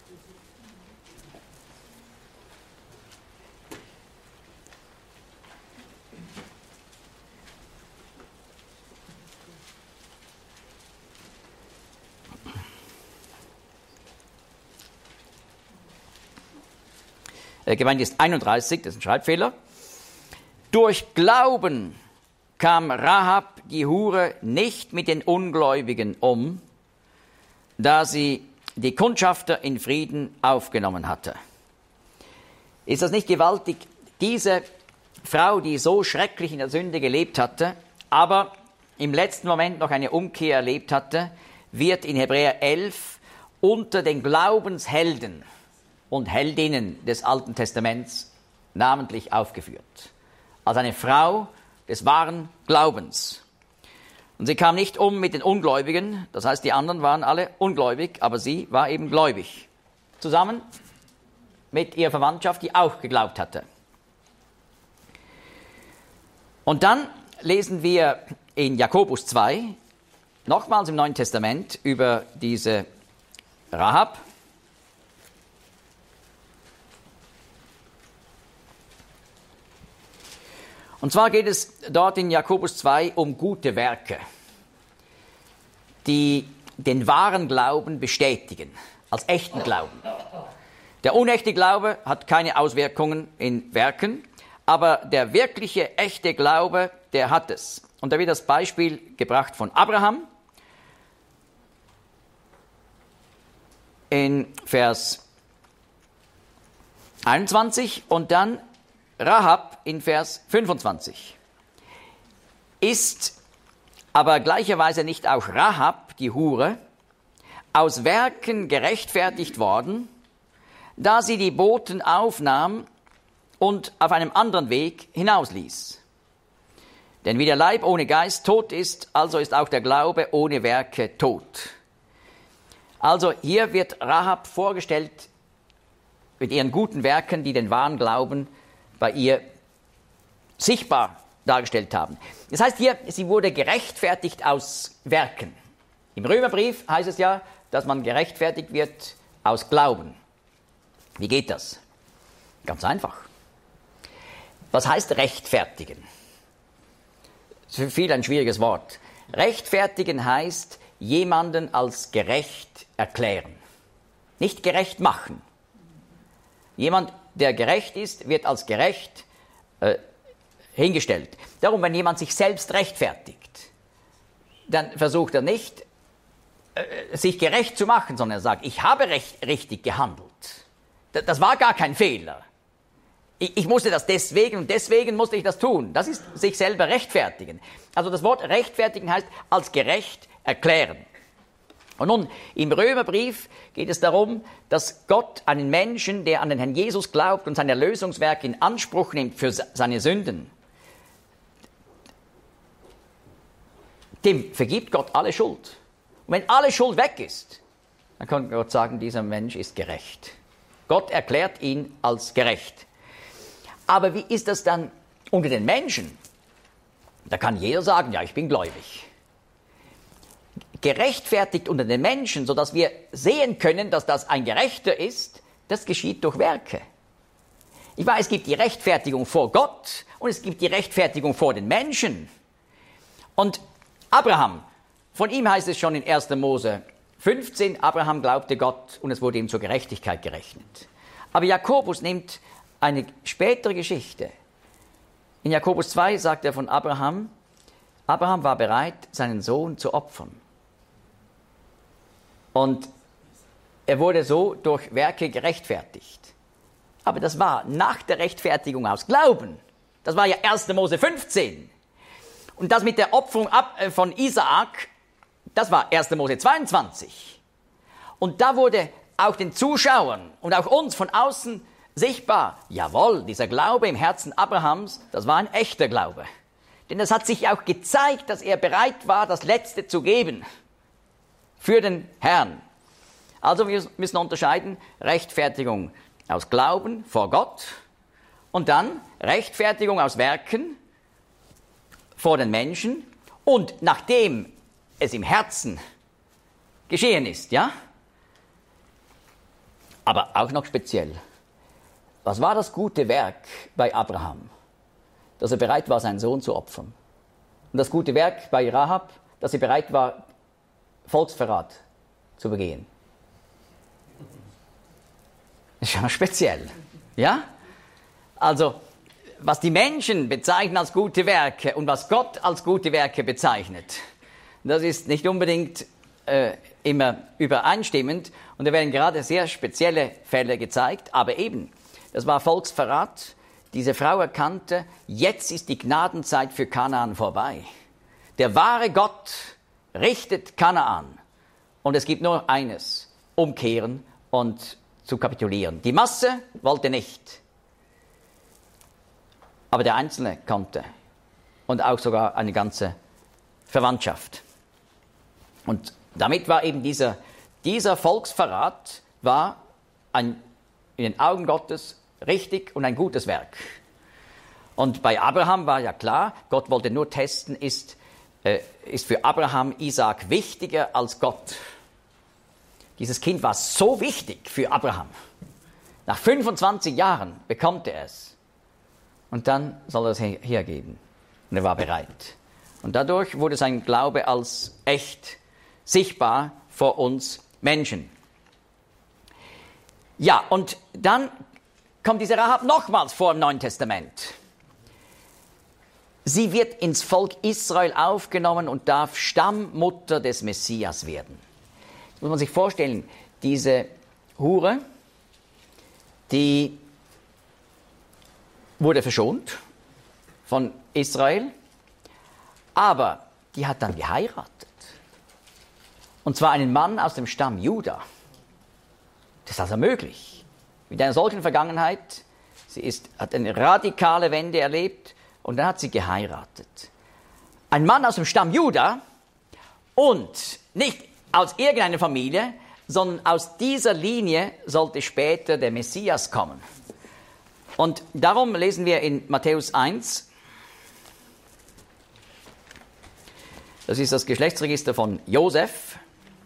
Gemeint ist 31, das ist ein Schreibfehler. Durch Glauben kam Rahab, die Hure, nicht mit den Ungläubigen um, da sie die Kundschafter in Frieden aufgenommen hatte. Ist das nicht gewaltig? Diese Frau, die so schrecklich in der Sünde gelebt hatte, aber im letzten Moment noch eine Umkehr erlebt hatte, wird in Hebräer 11 unter den Glaubenshelden und Heldinnen des Alten Testaments namentlich aufgeführt. Als eine Frau des wahren Glaubens. Und sie kam nicht um mit den Ungläubigen, das heißt, die anderen waren alle ungläubig, aber sie war eben gläubig. Zusammen mit ihrer Verwandtschaft, die auch geglaubt hatte. Und dann lesen wir in Jakobus 2, nochmals im Neuen Testament, über diese Rahab. Und zwar geht es dort in Jakobus 2 um gute Werke, die den wahren Glauben bestätigen, als echten Glauben. Der unechte Glaube hat keine Auswirkungen in Werken, aber der wirkliche, echte Glaube, der hat es. Und da wird das Beispiel gebracht von Abraham in Vers 21 und dann Rahab in Vers 25. Ist aber gleicherweise nicht auch Rahab, die Hure, aus Werken gerechtfertigt worden, da sie die Boten aufnahm und auf einem anderen Weg hinausließ? Denn wie der Leib ohne Geist tot ist, also ist auch der Glaube ohne Werke tot. Also hier wird Rahab vorgestellt mit ihren guten Werken, die den wahren Glauben bei ihr sichtbar dargestellt haben. Das heißt hier, sie wurde gerechtfertigt aus Werken. Im Römerbrief heißt es ja, dass man gerechtfertigt wird aus Glauben. Wie geht das? Ganz einfach. Was heißt rechtfertigen? Das ist für viele ein schwieriges Wort. Rechtfertigen heißt, jemanden als gerecht erklären. Nicht gerecht machen. Jemand, der gerecht ist, wird als gerecht hingestellt. Darum, wenn jemand sich selbst rechtfertigt, dann versucht er nicht, sich gerecht zu machen, sondern er sagt, ich habe richtig gehandelt. Das war gar kein Fehler. Ich musste das deswegen und deswegen musste ich das tun. Das ist sich selber rechtfertigen. Also das Wort rechtfertigen heißt als gerecht erklären. Und nun, im Römerbrief geht es darum, dass Gott einen Menschen, der an den Herrn Jesus glaubt und sein Erlösungswerk in Anspruch nimmt für seine Sünden, dem vergibt Gott alle Schuld. Und wenn alle Schuld weg ist, dann kann Gott sagen, dieser Mensch ist gerecht. Gott erklärt ihn als gerecht. Aber wie ist das dann unter den Menschen? Da kann jeder sagen, ja, ich bin gläubig. Gerechtfertigt unter den Menschen, sodass wir sehen können, dass das ein Gerechter ist, das geschieht durch Werke. Ich weiß, es gibt die Rechtfertigung vor Gott und es gibt die Rechtfertigung vor den Menschen. Und Abraham, von ihm heißt es schon in 1. Mose 15, Abraham glaubte Gott und es wurde ihm zur Gerechtigkeit gerechnet. Aber Jakobus nimmt eine spätere Geschichte. In Jakobus 2 sagt er von Abraham, Abraham war bereit, seinen Sohn zu opfern. Und er wurde so durch Werke gerechtfertigt. Aber das war nach der Rechtfertigung aus Glauben. Das war ja 1. Mose 15. Und das mit der Opferung von Isaak, das war 1. Mose 22. Und da wurde auch den Zuschauern und auch uns von außen sichtbar, jawohl, dieser Glaube im Herzen Abrahams, das war ein echter Glaube. Denn es hat sich auch gezeigt, dass er bereit war, das Letzte zu geben für den Herrn. Also wir müssen unterscheiden, Rechtfertigung aus Glauben vor Gott und dann Rechtfertigung aus Werken vor den Menschen und nachdem es im Herzen geschehen ist, ja? Aber auch noch speziell. Was war das gute Werk bei Abraham? Dass er bereit war, seinen Sohn zu opfern. Und das gute Werk bei Rahab, dass sie bereit war, Volksverrat zu begehen. Das ist schon speziell. Ja? Also, was die Menschen bezeichnen als gute Werke und was Gott als gute Werke bezeichnet, das ist nicht unbedingt immer übereinstimmend. Und da werden gerade sehr spezielle Fälle gezeigt. Aber eben, das war Volksverrat. Diese Frau erkannte, jetzt ist die Gnadenzeit für Kanaan vorbei. Der wahre Gott richtet Kanaan. Und es gibt nur eines, umkehren und zu kapitulieren. Die Masse wollte nicht. Aber der Einzelne konnte. Und auch sogar eine ganze Verwandtschaft. Und damit war eben dieser Volksverrat war in den Augen Gottes richtig und ein gutes Werk. Und bei Abraham war ja klar, Gott wollte nur testen, ist für Abraham Isaak wichtiger als Gott. Dieses Kind war so wichtig für Abraham. Nach 25 Jahren bekommt er es. Und dann soll er es hergeben. Und er war bereit. Und dadurch wurde sein Glaube als echt sichtbar vor uns Menschen. Ja, und dann kommt diese Rahab nochmals vor im Neuen Testament. Sie wird ins Volk Israel aufgenommen und darf Stammmutter des Messias werden. Das muss man sich vorstellen, diese Hure, die wurde verschont von Israel, aber die hat dann geheiratet. Und zwar einen Mann aus dem Stamm Juda. Das ist also möglich. Mit einer solchen Vergangenheit, hat eine radikale Wende erlebt und dann hat sie geheiratet. Ein Mann aus dem Stamm Juda und nicht aus irgendeiner Familie, sondern aus dieser Linie sollte später der Messias kommen. Und darum lesen wir in Matthäus 1, das ist das Geschlechtsregister von Josef.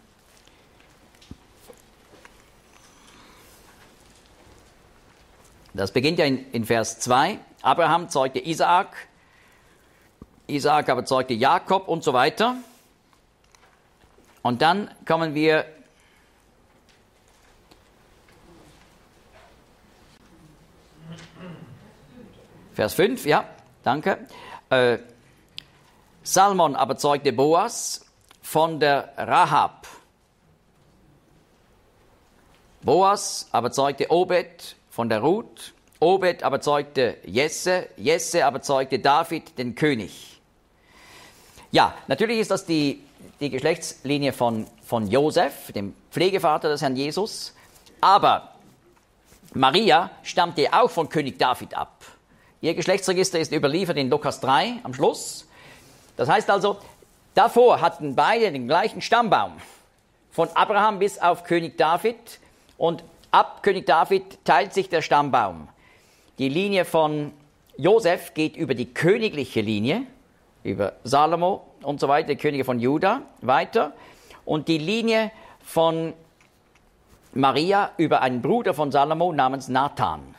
Das beginnt ja in Vers 2. Abraham zeugte Isaak, Isaak aber zeugte Jakob und so weiter. Und dann kommen wir Vers 5, ja, danke. Salmon aber zeugte Boas von der Rahab. Boas aber zeugte Obed von der Ruth Obed aber zeugte Jesse, Jesse aber zeugte David, den König. Ja, natürlich ist das die Geschlechtslinie von Josef, dem Pflegevater des Herrn Jesus, aber Maria stammte auch von König David ab. Ihr Geschlechtsregister ist überliefert in Lukas 3 am Schluss. Das heißt also, davor hatten beide den gleichen Stammbaum, von Abraham bis auf König David, und ab König David teilt sich der Stammbaum. Die Linie von Josef geht über die königliche Linie, über Salomo und so weiter, die Könige von Juda, weiter. Und die Linie von Maria über einen Bruder von Salomo namens Nathan.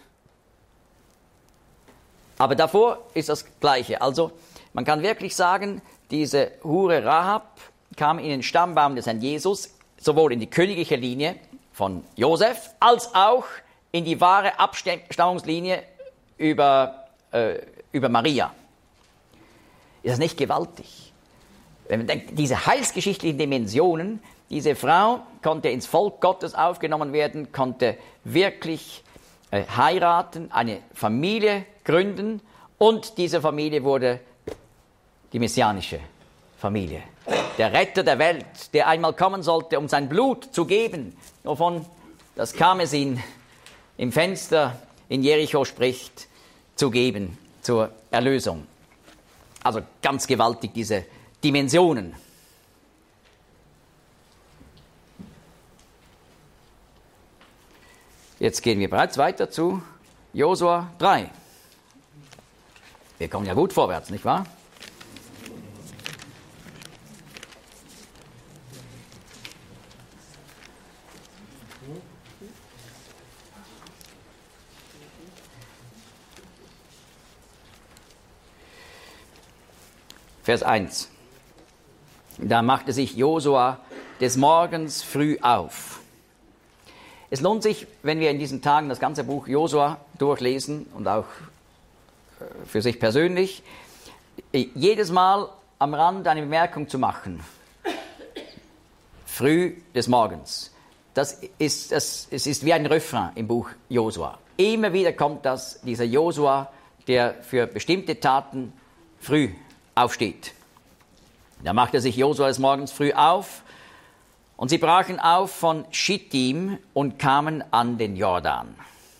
Aber davor ist das Gleiche. Also man kann wirklich sagen, diese Hure Rahab kam in den Stammbaum des Herrn Jesus, sowohl in die königliche Linie von Josef, als auch in die wahre Abstammungslinie über Maria. Ist das nicht gewaltig? Wenn man denkt, diese heilsgeschichtlichen Dimensionen, diese Frau konnte ins Volk Gottes aufgenommen werden, konnte wirklich heiraten, eine Familie gründen, und diese Familie wurde die messianische Familie. Der Retter der Welt, der einmal kommen sollte, um sein Blut zu geben, wovon das Karmesin im Fenster in Jericho spricht, zu geben zur Erlösung. Also ganz gewaltig, diese Dimensionen. Jetzt gehen wir bereits weiter zu Josua 3. Wir kommen ja gut vorwärts, nicht wahr? Vers 1. Da machte sich Josua des Morgens früh auf. Es lohnt sich, wenn wir in diesen Tagen das ganze Buch Josua durchlesen und auch für sich persönlich, jedes Mal am Rand eine Bemerkung zu machen. Früh des Morgens. Es ist wie ein Refrain im Buch Josua. Immer wieder kommt dieser Josua, der für bestimmte Taten früh aufsteht. Da machte sich Josua des Morgens früh auf, und sie brachen auf von Schittim und kamen an den Jordan.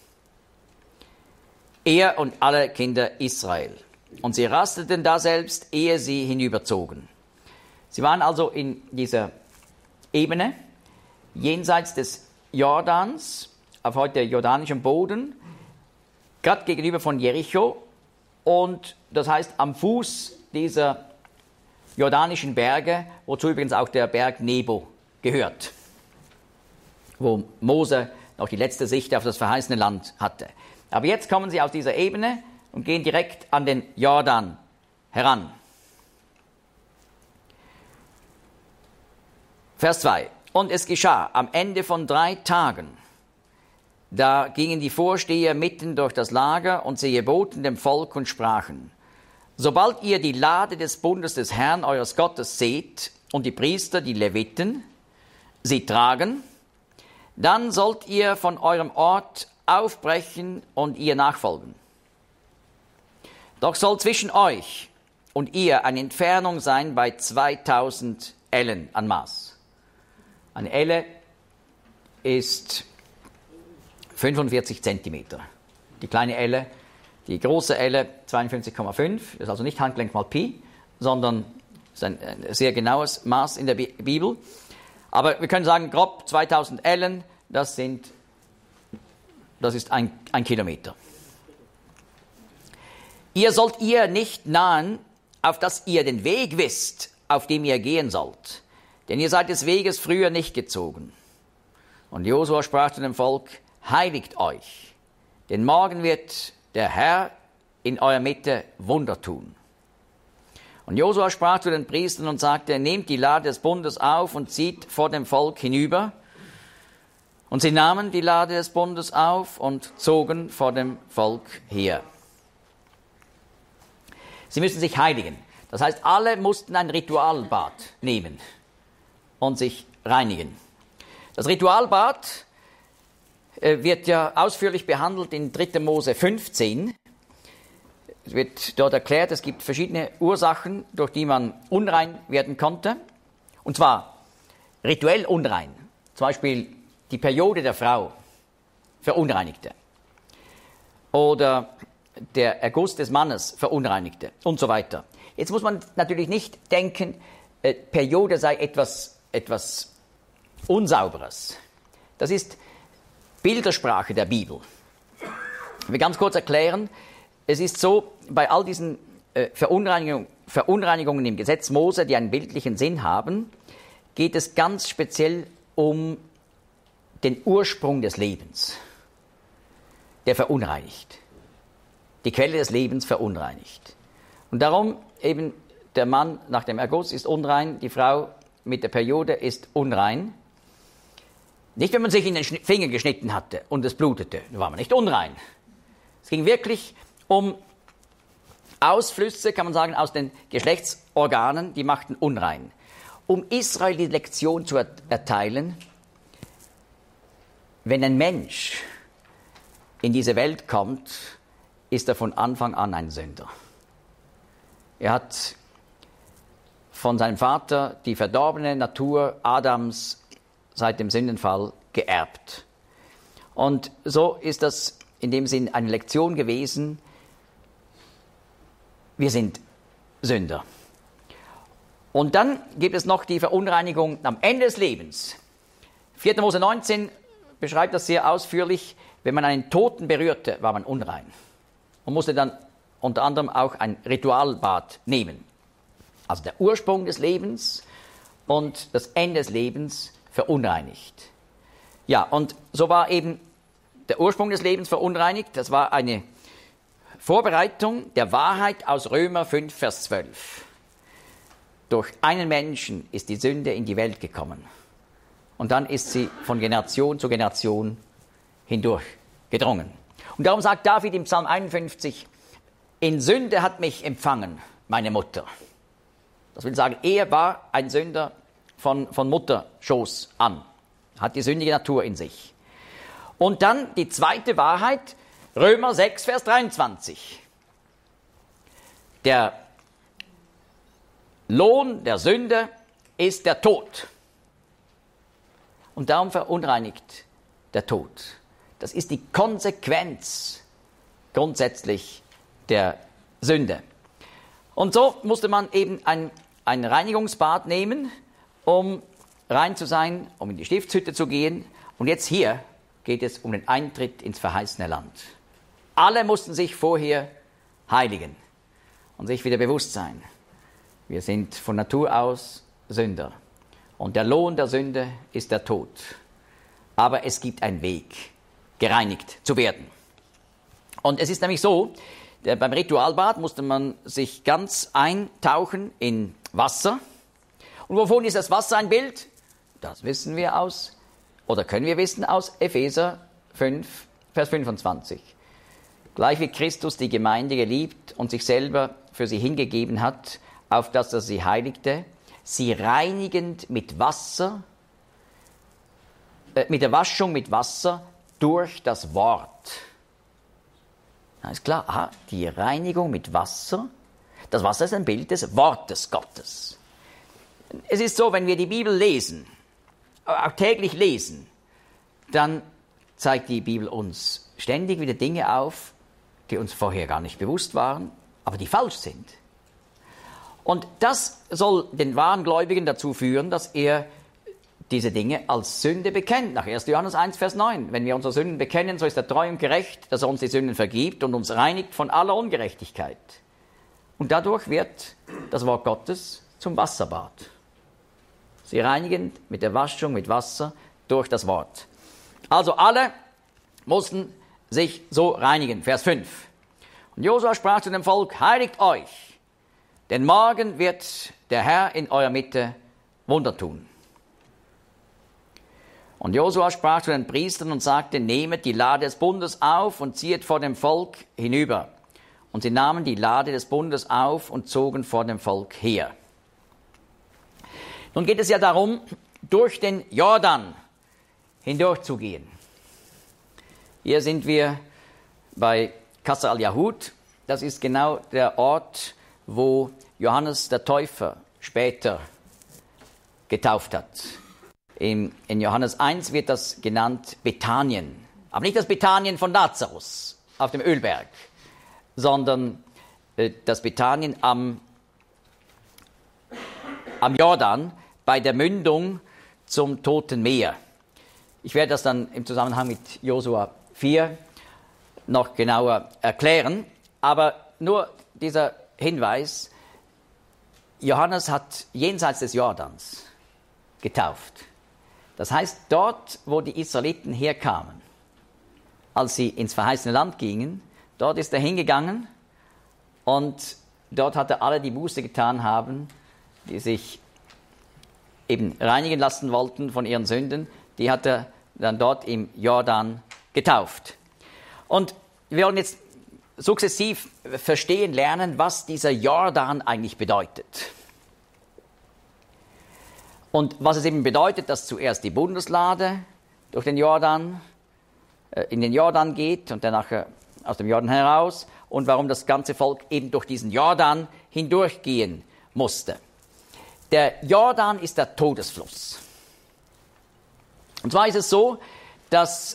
Er und alle Kinder Israel. Und sie rasteten daselbst, ehe sie hinüberzogen. Sie waren also in dieser Ebene, jenseits des Jordans, auf heute jordanischem Boden, gerade gegenüber von Jericho, und das heißt am Fuß dieser jordanischen Berge, wozu übrigens auch der Berg Nebo gehört, wo Mose noch die letzte Sicht auf das verheißene Land hatte. Aber jetzt kommen sie aus dieser Ebene und gehen direkt an den Jordan heran. Vers 2. Und es geschah am Ende von 3 Tagen, da gingen die Vorsteher mitten durch das Lager, und sie geboten dem Volk und sprachen: Sobald ihr die Lade des Bundes des Herrn eures Gottes seht und die Priester, die Leviten, sie tragen, dann sollt ihr von eurem Ort aufbrechen und ihr nachfolgen. Doch soll zwischen euch und ihr eine Entfernung sein bei 2000 Ellen an Maß. Eine Elle ist 45 Zentimeter. Die kleine Elle, die große Elle 52,5, das ist also nicht Handgelenk mal Pi, sondern ist ein sehr genaues Maß in der Bibel. Aber wir können sagen, grob 2000 Ellen, das ist ein Kilometer. Ihr sollt ihr nicht nahen, auf dass ihr den Weg wisst, auf dem ihr gehen sollt. Denn ihr seid des Weges früher nicht gezogen. Und Josua sprach zu dem Volk: Heiligt euch, denn morgen wird der Herr in eurer Mitte Wunder tun. Und Josua sprach zu den Priestern und sagte: Nehmt die Lade des Bundes auf und zieht vor dem Volk hinüber. Und sie nahmen die Lade des Bundes auf und zogen vor dem Volk her. Sie müssen sich heiligen. Das heißt, alle mussten ein Ritualbad nehmen und sich reinigen. Das Ritualbad wird ja ausführlich behandelt in 3. Mose 15. Es wird dort erklärt, es gibt verschiedene Ursachen, durch die man unrein werden konnte. Und zwar rituell unrein. Zum Beispiel die Periode der Frau verunreinigte. Oder der Erguss des Mannes verunreinigte und so weiter. Jetzt muss man natürlich nicht denken, Periode sei etwas Unsauberes. Das ist Bildersprache der Bibel. Ich will ganz kurz erklären, es ist so, bei all diesen Verunreinigungen im Gesetz Mose, die einen bildlichen Sinn haben, geht es ganz speziell um den Ursprung des Lebens, der verunreinigt. Die Quelle des Lebens verunreinigt. Und darum eben der Mann nach dem Erguss ist unrein, die Frau mit der Periode ist unrein. Nicht, wenn man sich in den Finger geschnitten hatte und es blutete, da war man nicht unrein. Es ging wirklich um Ausflüsse, kann man sagen, aus den Geschlechtsorganen, die machten unrein. Um Israel die Lektion zu erteilen, wenn ein Mensch in diese Welt kommt, ist er von Anfang an ein Sünder. Er hat von seinem Vater die verdorbene Natur Adams seit dem Sündenfall geerbt. Und so ist das in dem Sinn eine Lektion gewesen, wir sind Sünder. Und dann gibt es noch die Verunreinigung am Ende des Lebens. 4. Mose 19 beschreibt das sehr ausführlich. Wenn man einen Toten berührte, war man unrein. Man musste dann unter anderem auch ein Ritualbad nehmen. Also der Ursprung des Lebens und das Ende des Lebens verunreinigt. Ja, und so war eben der Ursprung des Lebens verunreinigt. Das war eine Vorbereitung der Wahrheit aus Römer 5, Vers 12. Durch einen Menschen ist die Sünde in die Welt gekommen. Und dann ist sie von Generation zu Generation hindurch gedrungen. Und darum sagt David im Psalm 51, in Sünde hat mich empfangen meine Mutter. Das will sagen, er war ein Sünder von Mutterschoß an, hat die sündige Natur in sich. Und dann die zweite Wahrheit, Römer 6, Vers 23. Der Lohn der Sünde ist der Tod. Und darum verunreinigt der Tod. Das ist die Konsequenz grundsätzlich der Sünde. Und so musste man eben ein Reinigungsbad nehmen, um rein zu sein, um in die Stiftshütte zu gehen. Und jetzt hier geht es um den Eintritt ins verheißene Land. Alle mussten sich vorher heiligen und sich wieder bewusst sein. Wir sind von Natur aus Sünder. Und der Lohn der Sünde ist der Tod. Aber es gibt einen Weg, gereinigt zu werden. Und es ist nämlich so, beim Ritualbad musste man sich ganz eintauchen in Wasser. Und wovon ist das Wasser ein Bild? Das wissen wir können wir wissen aus Epheser 5, Vers 25. Gleich wie Christus die Gemeinde geliebt und sich selber für sie hingegeben hat, auf dass er sie heiligte, sie reinigend mit Wasser, mit der Waschung mit Wasser durch das Wort. Da ist klar, die Reinigung mit Wasser, das Wasser ist ein Bild des Wortes Gottes. Es ist so, wenn wir die Bibel lesen, auch täglich lesen, dann zeigt die Bibel uns ständig wieder Dinge auf, die uns vorher gar nicht bewusst waren, aber die falsch sind. Und das soll den wahren Gläubigen dazu führen, dass er diese Dinge als Sünde bekennt. Nach 1. Johannes 1, Vers 9. Wenn wir unsere Sünden bekennen, so ist er treu und gerecht, dass er uns die Sünden vergibt und uns reinigt von aller Ungerechtigkeit. Und dadurch wird das Wort Gottes zum Wasserbad. Sie reinigen mit der Waschung mit Wasser durch das Wort. Also alle mussten sich so reinigen. Vers 5. Und Josua sprach zu dem Volk, heiligt euch, denn morgen wird der Herr in eurer Mitte Wunder tun. Und Josua sprach zu den Priestern und sagte, nehmet die Lade des Bundes auf und ziehet vor dem Volk hinüber. Und sie nahmen die Lade des Bundes auf und zogen vor dem Volk her. Nun geht es ja darum, durch den Jordan hindurchzugehen. Hier sind wir bei Qasr al-Yahud. Das ist genau der Ort, wo Johannes der Täufer später getauft hat. In Johannes 1 wird das genannt Bethanien. Aber nicht das Bethanien von Lazarus auf dem Ölberg, sondern das Bethanien am Jordan bei der Mündung zum Toten Meer. Ich werde das dann im Zusammenhang mit Josua 4 noch genauer erklären, aber nur dieser Hinweis: Johannes hat jenseits des Jordans getauft. Das heißt, dort, wo die Israeliten herkamen, als sie ins verheißene Land gingen, dort ist er hingegangen und dort hat er alle, die Buße getan haben, die sich eben reinigen lassen wollten von ihren Sünden, die hat er dann dort im Jordan getauft. Und wir wollen jetzt sukzessiv verstehen lernen, was dieser Jordan eigentlich bedeutet. Und was es eben bedeutet, dass zuerst die Bundeslade durch den Jordan, in den Jordan geht und dann nachher aus dem Jordan heraus, und warum das ganze Volk eben durch diesen Jordan hindurchgehen musste. Der Jordan ist der Todesfluss. Und zwar ist es so, dass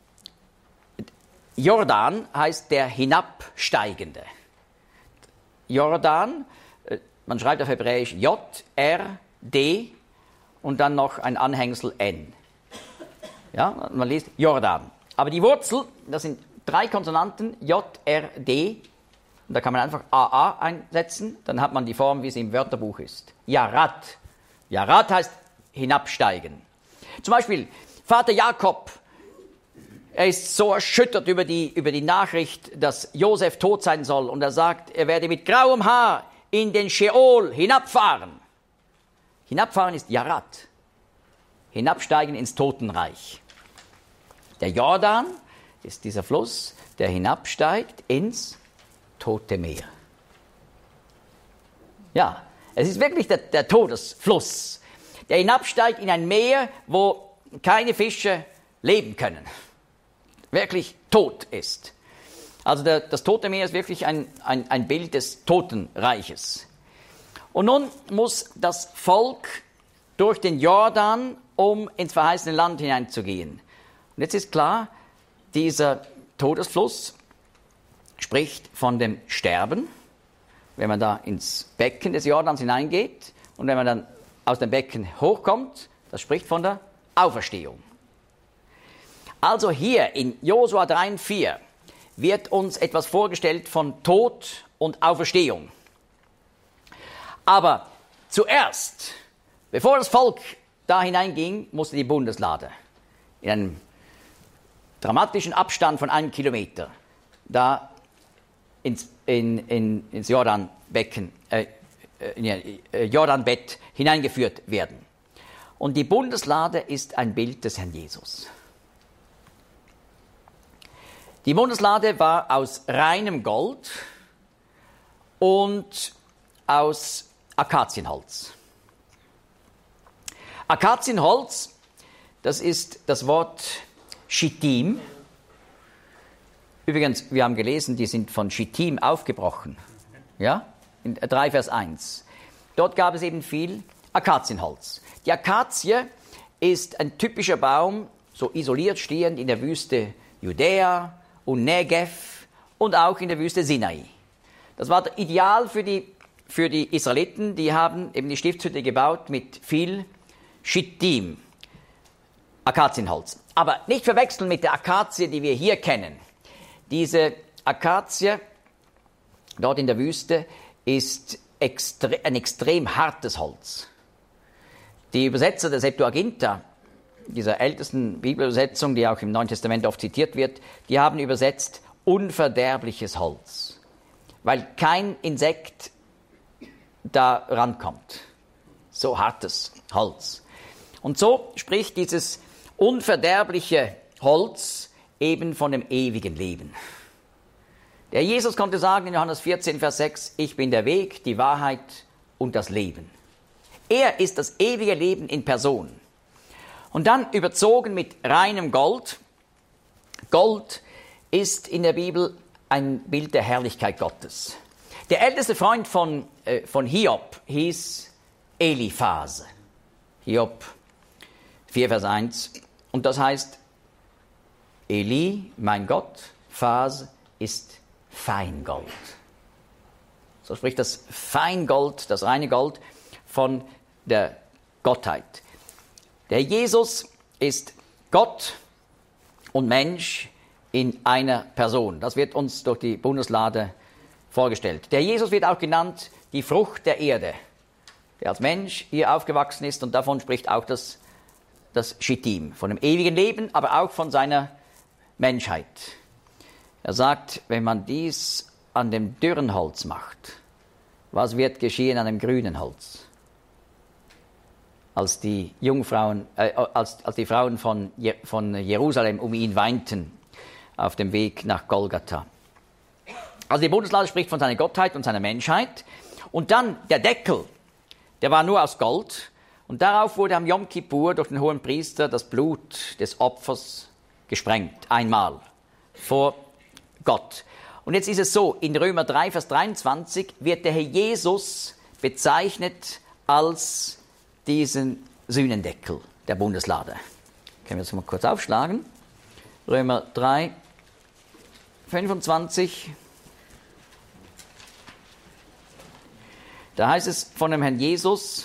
Jordan heißt der Hinabsteigende. Jordan, man schreibt auf Hebräisch J-R-D und dann noch ein Anhängsel N. Ja, man liest Jordan. Aber die Wurzel, das sind 3 Konsonanten, J-R-D. Und da kann man einfach AA einsetzen, dann hat man die Form, wie es im Wörterbuch ist. Yarat. Yarat heißt hinabsteigen. Zum Beispiel Vater Jakob, er ist so erschüttert über die Nachricht, dass Josef tot sein soll. Und er sagt, er werde mit grauem Haar in den Scheol hinabfahren. Hinabfahren ist Yarat. Hinabsteigen ins Totenreich. Der Jordan ist dieser Fluss, der hinabsteigt ins Tote Meer. Ja, es ist wirklich der Todesfluss, der hinabsteigt in ein Meer, wo keine Fische leben können. Wirklich tot ist. Also das Tote Meer ist wirklich ein Bild des Totenreiches. Und nun muss das Volk durch den Jordan, um ins verheißene Land hineinzugehen. Und jetzt ist klar, dieser Todesfluss spricht von dem Sterben, wenn man da ins Becken des Jordans hineingeht, und wenn man dann aus dem Becken hochkommt, das spricht von der Auferstehung. Also hier in Josua 3,4 wird uns etwas vorgestellt von Tod und Auferstehung. Aber zuerst, bevor das Volk da hineinging, musste die Bundeslade in einem dramatischen Abstand von 1 Kilometer da ins Jordanbecken, Jordanbett hineingeführt werden. Und die Bundeslade ist ein Bild des Herrn Jesus. Die Bundeslade war aus reinem Gold und aus Akazienholz. Akazienholz, das ist das Wort Schittim. Übrigens, wir haben gelesen, die sind von Schittim aufgebrochen. Ja? In 3 Vers 1. Dort gab es eben viel Akazienholz. Die Akazie ist ein typischer Baum, so isoliert stehend in der Wüste Judäa und Negev und auch in der Wüste Sinai. Das war ideal für die Israeliten, die haben eben die Stiftshütte gebaut mit viel Schittim, Akazienholz. Aber nicht verwechseln mit der Akazie, die wir hier kennen. Diese Akazie dort in der Wüste ist ein extrem hartes Holz. Die Übersetzer der Septuaginta, dieser ältesten Bibelübersetzung, die auch im Neuen Testament oft zitiert wird, die haben übersetzt unverderbliches Holz, weil kein Insekt da rankommt. So hartes Holz. Und so spricht dieses unverderbliche Holz eben von dem ewigen Leben. Der Jesus konnte sagen in Johannes 14, Vers 6, ich bin der Weg, die Wahrheit und das Leben. Er ist das ewige Leben in Person. Und dann überzogen mit reinem Gold, Gold ist in der Bibel ein Bild der Herrlichkeit Gottes. Der älteste Freund von Hiob hieß Eliphas. Hiob 4, Vers 1. Und das heißt, Eli, mein Gott, Phas ist Feingold. So spricht das Feingold, das reine Gold von der Gottheit. Der Jesus ist Gott und Mensch in einer Person. Das wird uns durch die Bundeslade vorgestellt. Der Jesus wird auch genannt die Frucht der Erde, der als Mensch hier aufgewachsen ist, und davon spricht auch das Schittim, von dem ewigen Leben, aber auch von seiner Menschheit. Er sagt, wenn man dies an dem dürren Holz macht, was wird geschehen an dem grünen Holz? Als die Jungfrauen, als die Frauen von Jerusalem um ihn weinten auf dem Weg nach Golgatha. Also die Bundeslade spricht von seiner Gottheit und seiner Menschheit. Und dann der Deckel, der war nur aus Gold. Und darauf wurde am Yom Kippur durch den hohen Priester das Blut des Opfers gesprengt. Einmal vor Gott. Und jetzt ist es so, in Römer 3, Vers 23 wird der Herr Jesus bezeichnet als diesen Sühnendeckel der Bundeslade. Können wir das mal kurz aufschlagen? Römer 3, 25. Da heißt es von dem Herrn Jesus,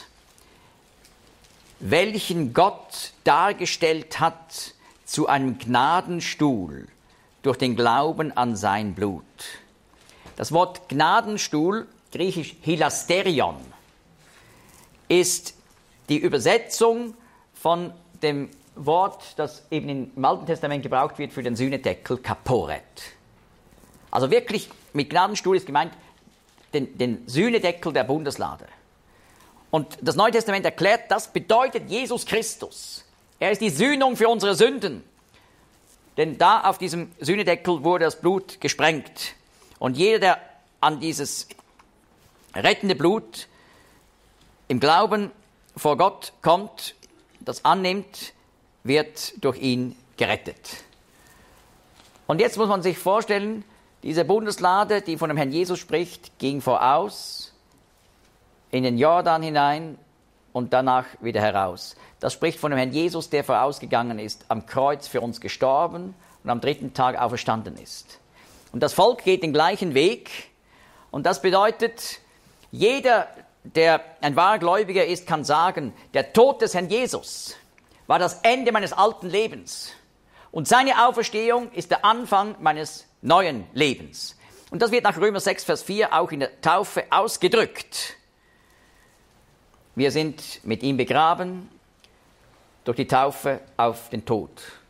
welchen Gott dargestellt hat zu einem Gnadenstuhl durch den Glauben an sein Blut. Das Wort Gnadenstuhl, griechisch Hilasterion, ist die Übersetzung von dem Wort, das eben im Alten Testament gebraucht wird für den Sühnedeckel, Kaporet. Also wirklich mit Gnadenstuhl ist gemeint den Sühnedeckel der Bundeslade. Und das Neue Testament erklärt, das bedeutet Jesus Christus. Er ist die Sühnung für unsere Sünden. Denn da auf diesem Sühnedeckel wurde das Blut gesprengt. Und jeder, der an dieses rettende Blut im Glauben vor Gott kommt, das annimmt, wird durch ihn gerettet. Und jetzt muss man sich vorstellen, diese Bundeslade, die von dem Herrn Jesus spricht, ging voraus in den Jordan hinein und danach wieder heraus. Das spricht von dem Herrn Jesus, der vorausgegangen ist, am Kreuz für uns gestorben und am 3. Tag auferstanden ist. Und das Volk geht den gleichen Weg, und das bedeutet, jeder, der ein wahrer Gläubiger ist, kann sagen, der Tod des Herrn Jesus war das Ende meines alten Lebens und seine Auferstehung ist der Anfang meines neuen Lebens. Und das wird nach Römer 6, Vers 4 auch in der Taufe ausgedrückt. Wir sind mit ihm begraben durch die Taufe auf den Tod.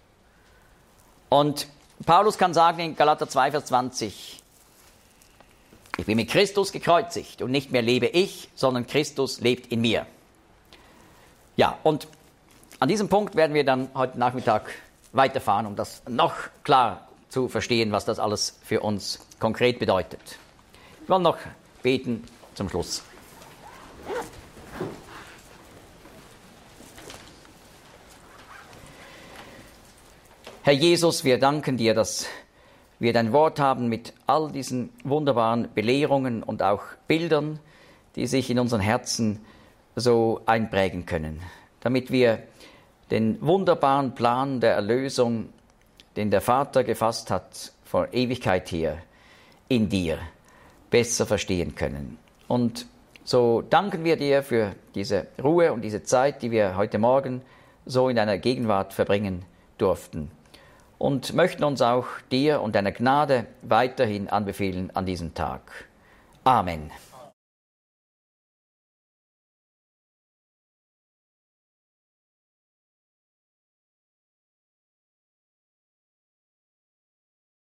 Und Paulus kann sagen in Galater 2, Vers 20, ich bin mit Christus gekreuzigt und nicht mehr lebe ich, sondern Christus lebt in mir. Ja, und an diesem Punkt werden wir dann heute Nachmittag weiterfahren, um das noch klar zu verstehen, was das alles für uns konkret bedeutet. Wir wollen noch beten zum Schluss. Herr Jesus, wir danken dir, dass wir dein Wort haben mit all diesen wunderbaren Belehrungen und auch Bildern, die sich in unseren Herzen so einprägen können, damit wir den wunderbaren Plan der Erlösung, den der Vater gefasst hat vor Ewigkeit her, in dir besser verstehen können. Und so danken wir dir für diese Ruhe und diese Zeit, die wir heute Morgen so in deiner Gegenwart verbringen durften. Und möchten uns auch dir und deiner Gnade weiterhin anbefehlen an diesem Tag. Amen.